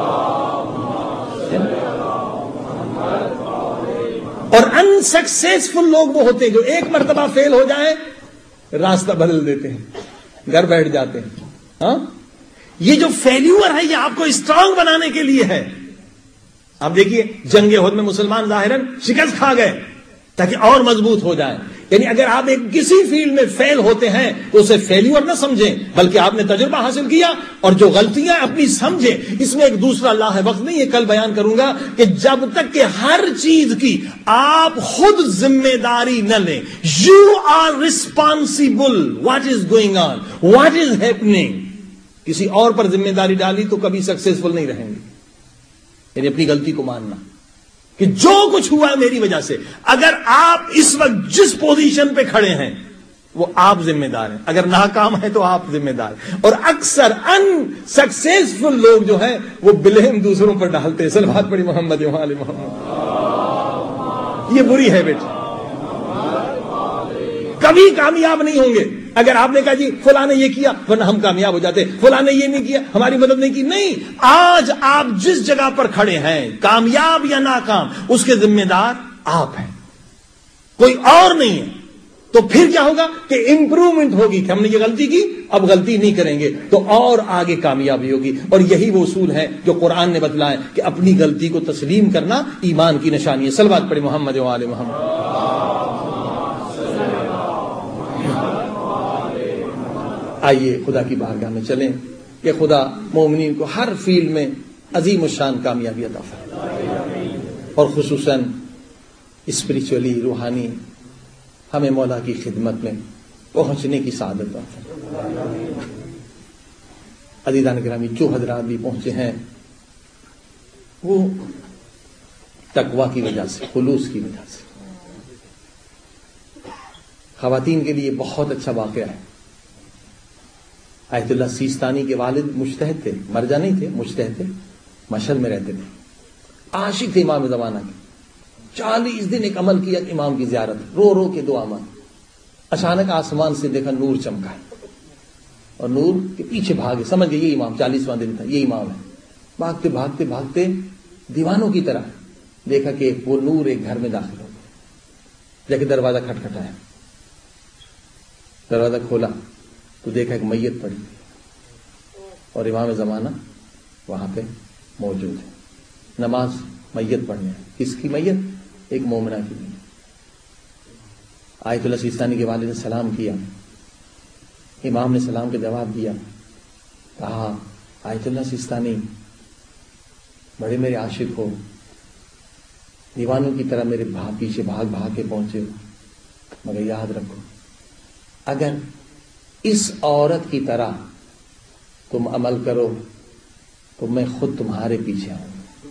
اور انسکسیسفل لوگ وہ ہوتے ہیں جو ایک مرتبہ فیل ہو جائیں راستہ بدل دیتے ہیں، گھر بیٹھ جاتے ہیں. ہاں، یہ جو فیلیور ہے یہ آپ کو اسٹرانگ بنانے کے لیے ہے. آپ دیکھیے جنگ احد میں مسلمان ظاہراً شکست کھا گئے تاکہ اور مضبوط ہو جائیں. یعنی اگر آپ ایک کسی فیلڈ میں فیل ہوتے ہیں تو اسے فیلیور نہ سمجھیں، بلکہ آپ نے تجربہ حاصل کیا اور جو غلطیاں اپنی سمجھیں. اس میں ایک دوسرا لاہ وقت نہیں ہے، کل بیان کروں گا کہ جب تک کہ ہر چیز کی آپ خود ذمہ داری نہ لیں، you are responsible what is going on, what is happening. کسی اور پر ذمہ داری ڈالی تو کبھی سکسیسفل نہیں رہیں گے. یعنی اپنی غلطی کو ماننا کہ جو کچھ ہوا ہے میری وجہ سے. اگر آپ اس وقت جس پوزیشن پہ کھڑے ہیں وہ آپ ذمہ دار ہیں، اگر ناکام ہے تو آپ ذمہ دار ہیں. اور اکثر ان سکسیسفل لوگ جو ہیں وہ بلیم دوسروں پر ڈالتے ہیں. صلوات پڑھی محمد و آل محمد. یہ بری ہیبٹ، کبھی کامیاب نہیں ہوں گے. اگر آپ نے کہا جی فلاں نے یہ کیا ورنہ ہم کامیاب ہو جاتے، فلاں نے یہ نہیں کیا ہماری مدد نہیں کی، نہیں. آج آپ جس جگہ پر کھڑے ہیں کامیاب یا ناکام اس کے ذمہ دار آپ ہیں، کوئی اور نہیں ہے. تو پھر کیا ہوگا کہ امپروومنٹ ہوگی کہ ہم نے یہ غلطی کی اب غلطی نہیں کریں گے تو اور آگے کامیابی ہوگی. اور یہی وہ اصول ہے جو قرآن نے بتلایا کہ اپنی غلطی کو تسلیم کرنا ایمان کی نشانی ہے. صلوات پڑھی محمد و آل محمد. آئیے خدا کی بارگاہ میں چلیں کہ خدا مومنین کو ہر فیلڈ میں عظیم الشان کامیابی عطا فرمائے، اور خصوصاً اسپریچولی، روحانی ہمیں مولا کی خدمت میں پہنچنے کی سعادت عطا فرمائے. عزیزان گرامی، جو حضرات بھی پہنچے ہیں وہ تقویٰ کی وجہ سے، خلوص کی وجہ سے. خواتین کے لیے بہت اچھا واقعہ ہے. آیت اللہ سیستانی کے والد مجتہد تھے، مرجع نہیں تھے، مجتہد تھے، مشہد میں رہتے تھے، عاشق تھے امام زمانہ کے. 40 دن ایک عمل کیا امام کی زیارت، رو رو کے دعا مانگ. اچانک آسمان سے دیکھا نور چمکا ہے اور نور کے پیچھے بھاگے، سمجھ گئے یہ امام، 40واں دن تھا، یہ امام ہے. بھاگتے بھاگتے بھاگتے دیوانوں کی طرح دیکھا کہ وہ نور ایک گھر میں داخل ہو گیا. جا کے دروازہ کھٹکھٹایا، دروازہ کھولا تو دیکھا ایک میت پڑی اور امام زمانہ وہاں پہ موجود ہے. نماز میت پڑھنے ہے. کس کی میت؟ ایک مومنہ کی میت. آیت اللہ سیستانی کے والد نے سلام کیا، امام نے سلام کا جواب دیا. کہا آیت اللہ سیستانی بڑے میرے عاشق ہو، دیوانوں کی طرح میرے پیچھے بھاگ بھاگ کے پہنچے ہو، مگر یاد رکھو اگر اس عورت کی طرح تم عمل کرو تو میں خود تمہارے پیچھے آؤں.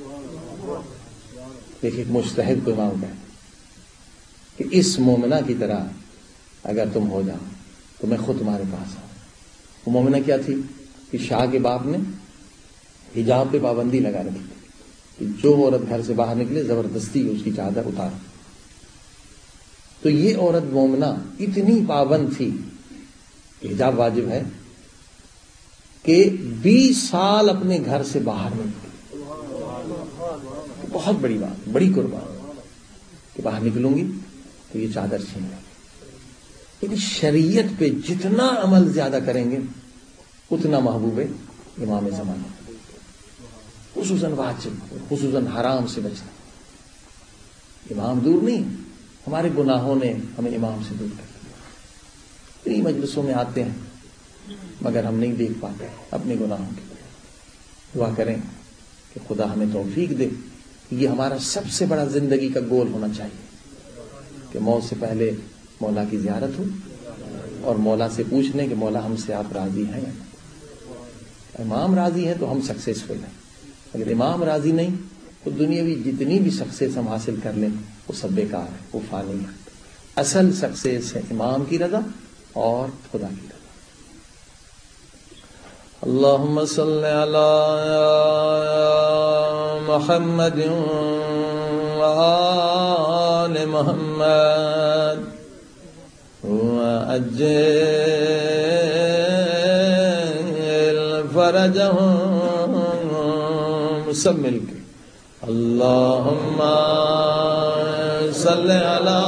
دیکھیں مجتہد کو امام کہا کہ اس مومنہ کی طرح اگر تم ہو جاؤ تو میں خود تمہارے پاس آؤں. وہ مومنہ کیا تھی کہ شاہ کے باپ نے حجاب پہ پابندی لگا رکھی کہ جو عورت گھر سے باہر نکلے زبردستی اس کی چادر اتارو. تو یہ عورت مومنہ اتنی پابند تھی، حجاب واجب ہے، کہ 20 سال اپنے گھر سے باہر نہیں نکلی. بہت بڑی بات، بڑی قربان کہ باہر نکلوں گی تو یہ چادر چھین لیں. لیکن شریعت پہ جتنا عمل زیادہ کریں گے اتنا محبوب ہے امام زمانہ، خصوصاً واجب، خصوصاً حرام سے بچنا. امام دور نہیں، ہمارے گناہوں نے ہمیں امام سے دور کر دیا. اتنی مجلسوں میں آتے ہیں مگر ہم نہیں دیکھ پاتے اپنے گناہوں کی. دعا کریں کہ خدا ہمیں توفیق دے. یہ ہمارا سب سے بڑا زندگی کا گول ہونا چاہیے کہ موت سے پہلے مولا کی زیارت ہو اور مولا سے پوچھ لیں کہ مولا ہم سے آپ راضی ہیں. امام راضی ہے تو ہم سکسیسفل ہیں، اگر امام راضی نہیں تو دنیاوی جتنی بھی سکسیس ہم حاصل کر لیں وہ سب بیکار ہے، وہ فانی ہے. اصل سکسیس ہے امام کی رضا اور خدا کی رضا. اللہم صلی علی محمد وآل محمد وعجل فرجهم. سب مل کے اللہم صلی علی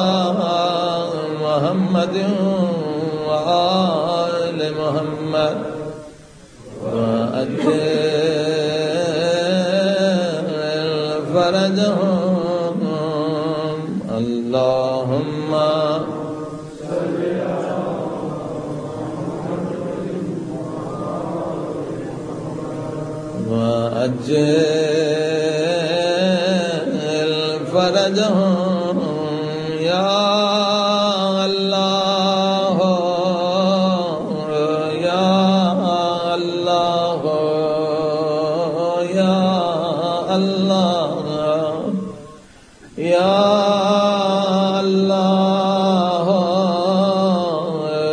محمد وآل محمد وعجل فرجهم. اللہم وعجل فرجهم یا اللہ یا اللہ یا اللہ یا اللہ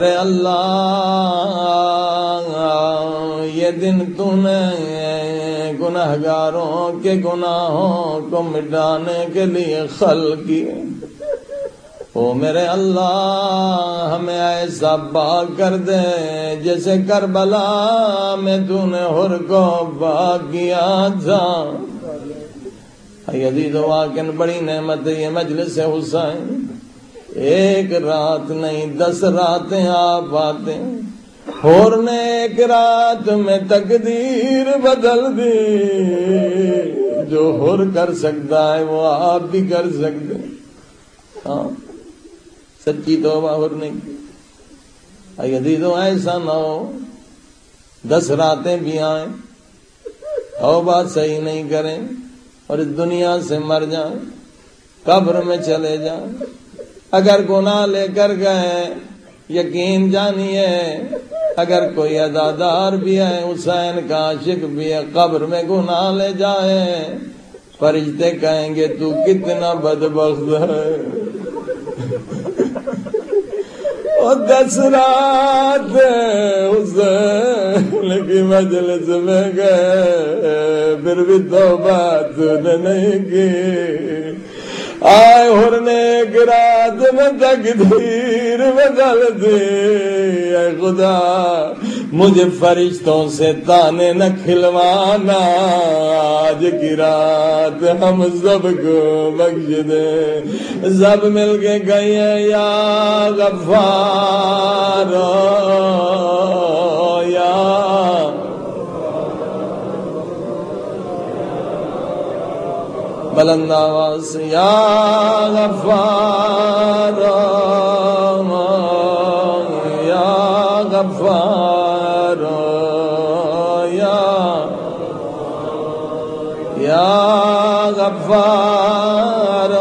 میرے اللہ یہ دن تو نے گناہگاروں کے گناہوں کو مٹانے کے لیے خلق کیے، او میرے اللہ ہمیں ایسا باغ کر دے جیسے کربلا میں تو نے حر کو باغ کیا تھا۔ عزیز و واقعاً بڑی نعمت ہے یہ مجلس حسین، ایک رات نہیں 10 راتیں آپ آتے ہیں، حور نے ایک رات میں تقدیر بدل دی، جو حور کر سکتا ہے وہ آپ بھی کر سکتے ہیں۔ ہاں سچی توبہ حور نہیں کی۔ عزیزو ایسا نہ ہو 10 راتیں بھی آئیں توبہ صحیح نہیں کریں اور اس دنیا سے مر جائیں، قبر میں چلے جائیں۔ اگر گناہ لے کر گئے یقین جانیے اگر کوئی عزادار بھی ہے، حسین کا عاشق بھی ہے، قبر میں گناہ لے جائے فرشتے کہیں گے تو کتنا بدبخت ہے۔ اور 10 رات حسین کی مجلس میں گئے پھر بھی توبہ تو نے نہیں کی۔ آئے حر نے ایک رات میں تقدیر بدل دی، اے خدا مجھے فرشتوں سے تانے نہ کھلوانا، آج کی رات ہم سب کو بخش دے۔ سب مل کے گئے یا غفار یا بلند آواز سے یا غفار یا غفار یا غفار۔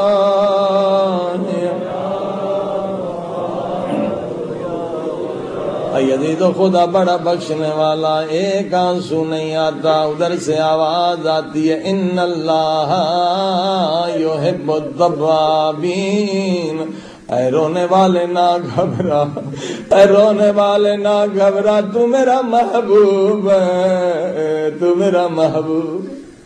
یزید خدا بڑا بخشنے والا، ایک آنسو نہیں آتا، ادھر سے آواز آتی ہے ان اللہ یحب التوابین۔ اے رونے والے نہ گھبرا، اے رونے والے نہ گھبرا، تو میرا محبوب ہے، تو میرا محبوب۔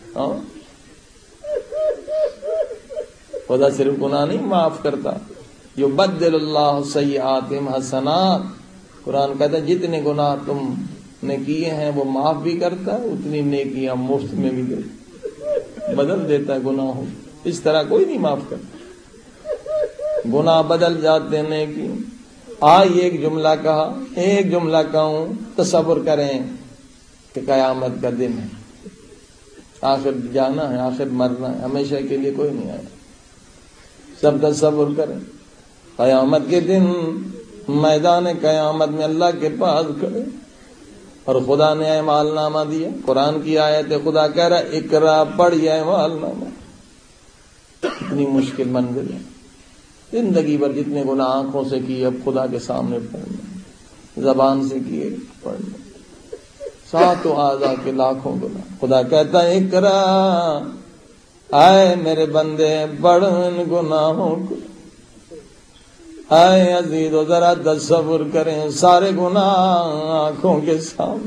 خدا صرف گناہ نہیں معاف کرتا، یبدل اللہ سیئاتہم حسنات۔ قرآن کہتا ہے جتنے گناہ تم نے کیے ہیں وہ معاف بھی کرتا ہے، اتنی نیکیاں مفت میں بھی بدل دیتا ہے گناہوں۔ اس طرح کوئی نہیں معاف کرتا، گناہ بدل جاتے ہیں نیکی۔ آئی ایک جملہ کہا، ایک جملہ کہوں، تصور کریں کہ قیامت کا دن ہے، آخر جانا ہے، آخر مرنا ہے، ہمیشہ کے لیے کوئی نہیں آیا۔ سب تصور کریں قیامت کے دن میدان قیامت میں اللہ کے پاس کھڑے اور خدا نے اعمال نامہ دیا۔ قرآن کی آیت ہے، خدا کہہ رہا ہے اقرا پڑھ یہ اعمال نامہ۔ اتنی مشکل منزل ہے، زندگی بھر جتنے گناہ آنکھوں سے کیے اب خدا کے سامنے پڑھنا، زبان سے کیے پڑھنا، 7 اعضاء کے لاکھوں گناہ۔ خدا کہتا ہے اقرا، آئے میرے بندے پڑھ ان گناہوں کو۔ اے عزیز و ذرا تصور کریں سارے گناہ آنکھوں کے سامنے،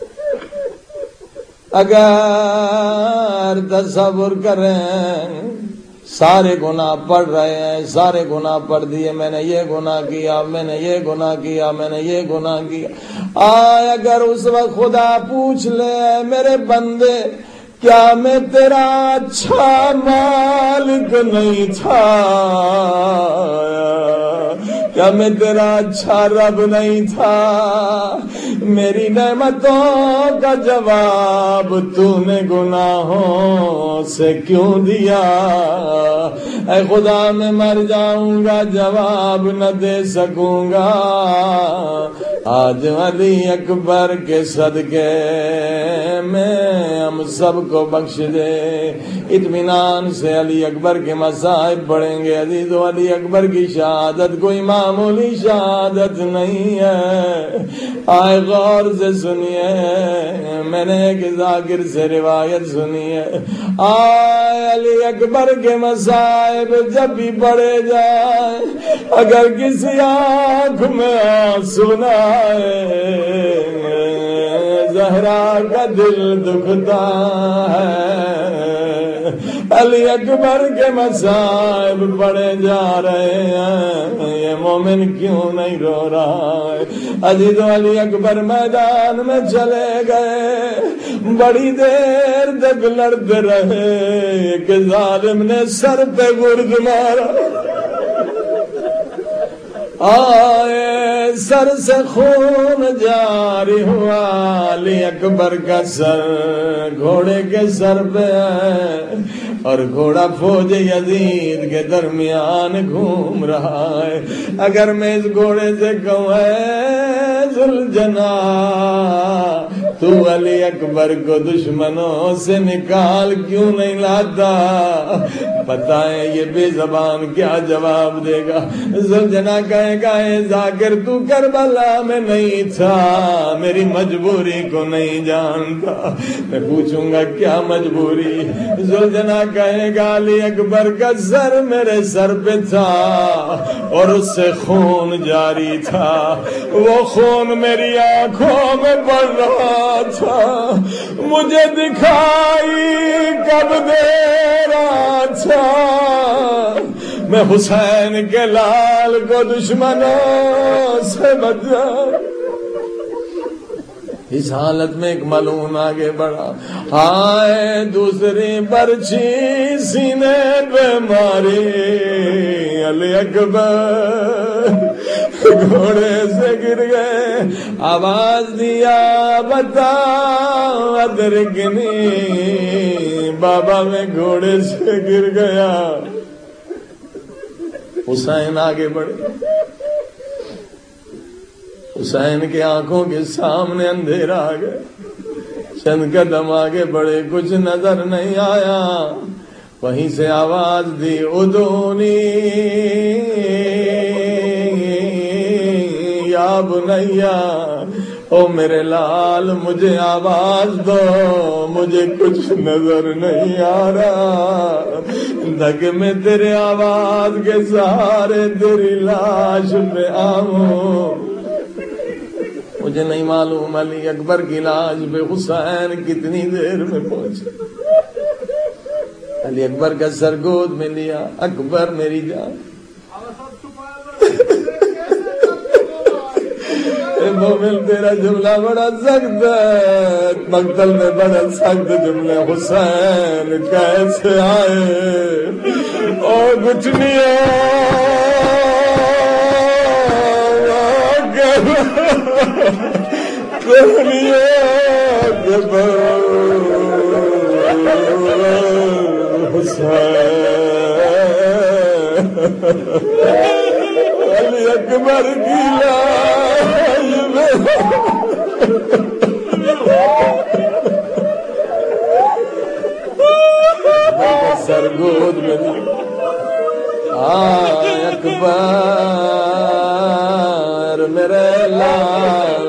اگر تصور کریں سارے گناہ پڑھ رہے ہیں، سارے گناہ پڑھ دیے، میں نے یہ گناہ کیا، میں نے یہ گناہ کیا، میں نے یہ گناہ کیا۔ اگر اس وقت خدا پوچھ لے میرے بندے کیا میں تیرا اچھا مالک نہیں تھا، کیا میں تیرا اچھا رب نہیں تھا، میری نعمتوں کا جواب تو نے گناہوں سے کیوں دیا؟ اے خدا میں مر جاؤں گا جواب نہ دے سکوں گا، آج علی اکبر کے صدقے میں ہم سب کو بخش دے. اطمینان سے علی اکبر کے مصائب پڑھیں گے. عزیز و علی اکبر کی شہادت کوئی معمولی شہادت نہیں ہے. آئے غور سے سنیے, میں نے ایک ذاکر سے روایت سنی ہے. آئے علی اکبر کے مصائب جب بھی پڑھے جائے, اگر کسی آنکھ میں آنسو نہ آئے, زہرا کا دل دکھتا ہے. علی اکبر کے مصائب پڑے جا رہے ہیں, یہ مومن کیوں نہیں رو رہا ہے؟ عزیز علی اکبر میدان میں چلے گئے, بڑی دیر تک لڑتے رہے کہ ظالم نے سر پہ گرد مارا. آئے سر سے خون جاری ہوا, علی اکبر کا سر گھوڑے کے سر پہ ہے, اور گھوڑا فوج یزید کے درمیان گھوم رہا ہے. اگر میں اس گھوڑے سے کہوں اے ذوالجناح تو علی اکبر کو دشمنوں سے نکال کیوں نہیں لاتا, بتائیں یہ بے زبان کیا جواب دے گا؟ ذوالجناح کہے گا اے ذاکر تو کربلا میں نہیں تھا, میری مجبوری کو نہیں جانتا. میں پوچھوں گا کیا مجبوری؟ ذوالجناح کہے گا علی اکبر کا سر میرے سر پہ تھا اور اس سے خون جاری تھا, وہ خون میری آنکھوں میں بڑھ رہا تھا, مجھے دکھائی کب دے رہا تھا. میں حسین کے لال کو دشمنوں سے بچا. اس حالت میں ایک ملعون آگے بڑھا, آئے دوسری برچھی سینے پہ ماری, علی اکبر گھوڑے سے گر گئے. آواز دیا بتا ادرکنی, بابا میں گھوڑے سے گر گیا. حسین آگے بڑھے, حسین کے آنکھوں کے سامنے اندھیرا آ گیا. چند قدم آگے بڑھے, کچھ نظر نہیں آیا. وہیں سے آواز دی ادونی یا بنیا, او میرے لال مجھے آواز دو, مجھے کچھ نظر نہیں آ رہا. دھک میں تیرے آواز کے سہارے تیری لاش پہ آؤں. مجھے نہیں معلوم علی اکبر کی لاش پہ حسین کتنی دیر میں پہنچے. علی اکبر کا سر گود میں لیا, اکبر میری جان. مومن تیرا جملہ بڑا سخت ہے, مقتل میں بڑا سخت جملہ. حسین کیسے آئے اور گھٹنیاں علی اکبر کی لاش سرگود میں اکبر میرے لال,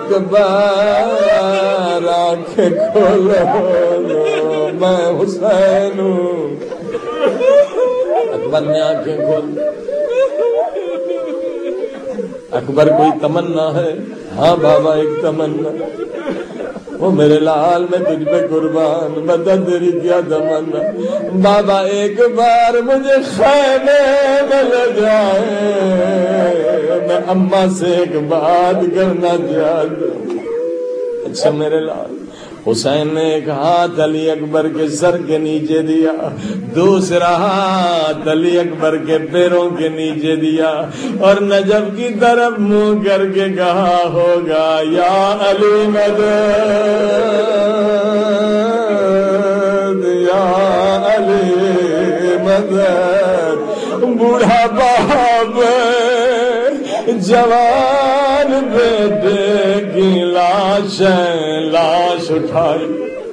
اکبر آنکھیں کھولو میں حسین ہوں. اکبر نے آنکھیں کھول. اکبر کوئی تمنا ہے؟ ہاں بابا ایک تمنا. وہ میرے لال میں تجھ پہ قربان, بتا تیری کیا تمنا؟ بابا ایک بار مجھے خیمے میں لے جائے, میں اماں سے ایک بات کرنا چاہتا ہوں. اچھا میرے لال. حسین نے ایک ہاتھ علی اکبر کے سر کے نیچے دیا, دوسرا ہاتھ علی اکبر کے پیروں کے نیچے دیا, اور نجف کی طرف منہ کر کے کہا ہوگا یا علی مدد, یا علی مدد. بوڑھا باپ جوان بیٹے کی لاش ہے، لاش اٹھائی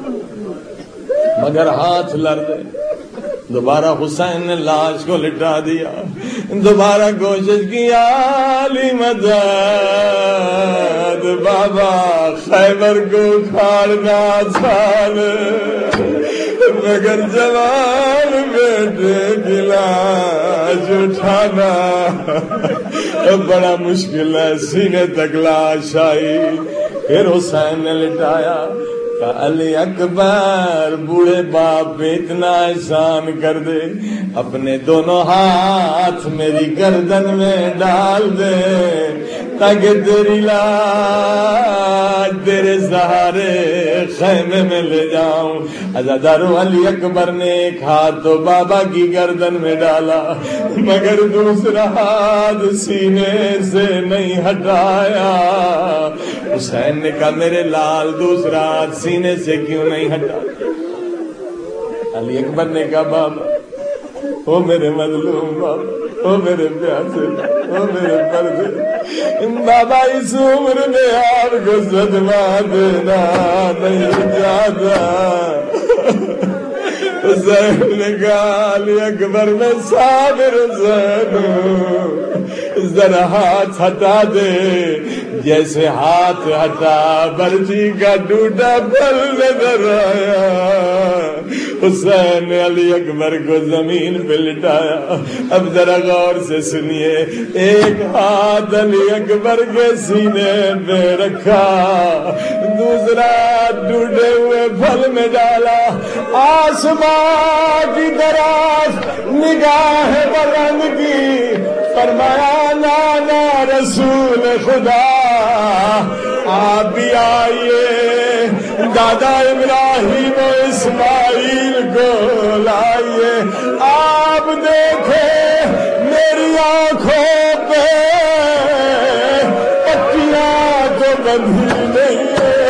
مگر ہاتھ لرزے. دوبارہ حسین نے لاش کو لٹا دیا. دوبارہ کوشش کی علی مدد بابا خیبر کو کھاڑنا آسان مگر جوان بیٹے کی لاش اٹھانا بڑا مشکل ہے. سینے تک لاش آئی. پھر حسین نے لٹایا. علی اکبر بوڑھے باپ پہ اتنا احسان کر دے، اپنے دونوں ہاتھ میری گردن میں ڈال دے تاکہ تیری لاش تیرے سہارے خیمے میں لے جاؤں. عزادارو علی اکبر نے ایک ہاتھ تو بابا کی گردن میں ڈالا مگر دوسرا ہاتھ سینے سے نہیں ہٹایا. حسین نے کہا میرے لال دوسرا ہاتھ سینے سے کیوں نہیں ہٹا؟ علی اکبر نے کہا بابا او میرے مظلوم بابا، او میرے پیاسے، او میرے پردے بابا، اس عمر میں آپ کو صدمہ دینا نہیں چاہتا. حسین نے کہا علی اکبر میں صابر حسین ہوں، ذرا ہاتھ ہٹا دے. جیسے ہاتھ ہٹا برچی کا ٹوٹا پھل نظر آیا. حسین نے علی اکبر کو زمین پہ لٹایا. اب ذرا غور سے سنیے. ایک ہاتھ علی اکبر کے سینے پہ رکھا، دوسرا ٹوٹے ہوئے پھل میں ڈالا. آسمان کی طرف نگاہ بلند کی، فرمایا نانا رسول خدا آپ بھی آئیے، دادا ابراہیم و اسماعیل کو لائیے. آپ دیکھے میری آنکھوں پہ پٹیاں تو بندھی نہیں ہے.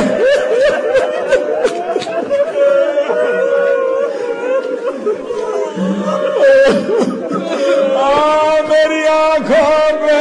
میری آنکھوں پہ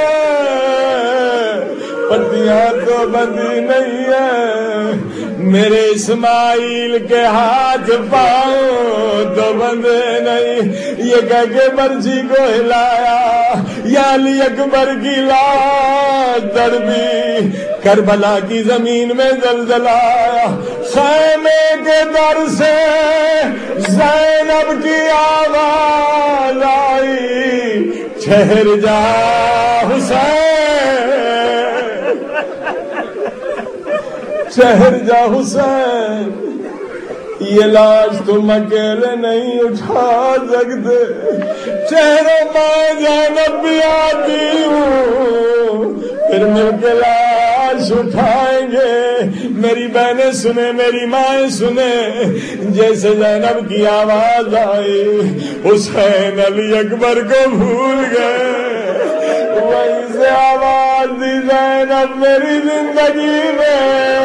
پٹیاں تو بندھی نہیں ہے، میرے اسماعیل کے ہاتھ پاؤں تو بندھے نہیں. یہ کہہ کے برچی کو ہلایا. یا علی اکبر کی لاش تڑپی. کربلا کی زمین میں زلزلہ آیا. خیمے کے در سے زینب کی آواز آئی، ٹھہر جا حسین، ٹھہر جا حسین، یہ لاش تم اکیلے نہیں اٹھا سکتے، چہرے میں زینب بھی آتی ہوں، پھر مل کے لاش اٹھائیں گے. میری بہنیں سنیں، میری مائیں سنیں. جیسے زینب کی آواز آئی حسین علی اکبر کو بھول گئے. وہیں سے آواز دی زینب میری زندگی میں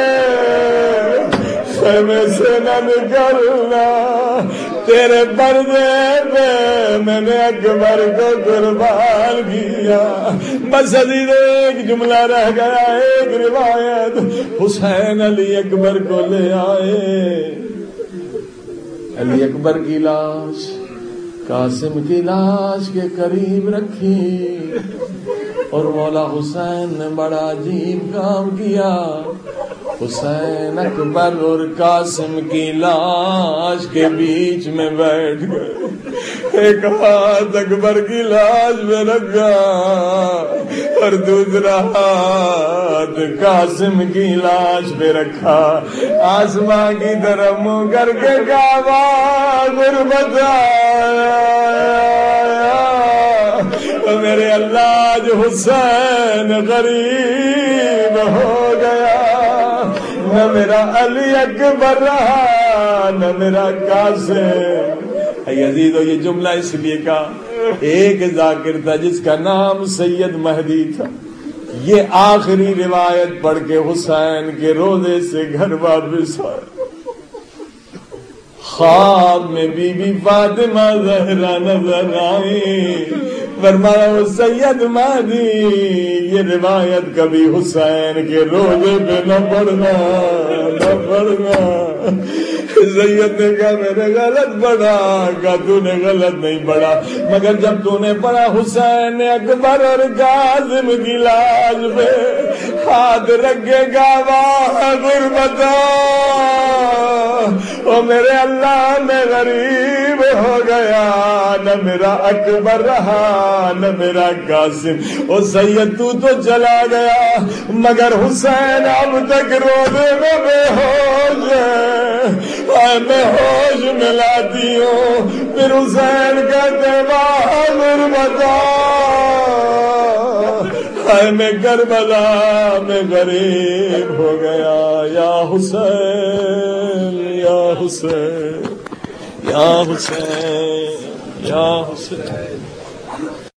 خیمے سے نہ نکلنا، تیرے پردے پہ میں نے اکبر کو قربان کیا. بس عزیز ایک جملہ رہ گیا، ایک روایت. حسین علی اکبر کو لے آئے. علی اکبر کی لاش قاسم کی لاش کے قریب رکھی اور مولا حسین نے بڑا عجیب کام کیا. حسین اکبر اور قاسم کی لاش کے بیچ میں بیٹھ گئے. ایک ہاتھ اکبر کی لاش میں رکھا اور دوسرا ہاتھ قاسم کی لاش پہ رکھا. آسمان کی طرف منہ کر کے کعبہ غربت میرے اللہ جو حسین غریب ہو گیا، نہ میرا علی اکبر رہا نہ میرا قاسم. عزیزو یہ جملہ اس لیے کہا، ایک ذاکر تھا جس کا نام سید مہدی تھا. یہ آخری روایت پڑھ کے حسین کے روضے سے گھر واپس آئے. خواب میں بی بی فاطمہ زہرا نظر آئی. فرمایا وہ سید مہدی یہ روایت کبھی حسین کے روزے پہ نہ پڑھنا نہ پڑھنا. سید نے کہا میں نے غلط پڑھا. کہا تو نے غلط نہیں پڑھا مگر جب تو نے پڑھا حسین اکبر اور قاسم کی لاش پہ ہاتھ رکھے گا واہ غربتا او میرے اللہ میں غریب ہو گیا نہ میرا اکبر رہا نہ میرا قاسم. او سید تو چلا گیا مگر حسین اب تک روزے میں بے ہوش ہے. میں ہوش ملاتی ہوں پھر حسین کہتے بہادر بتا میں کربلا میں غریب ہو گیا. یا حسین یا حسین یا حسین یا حسین.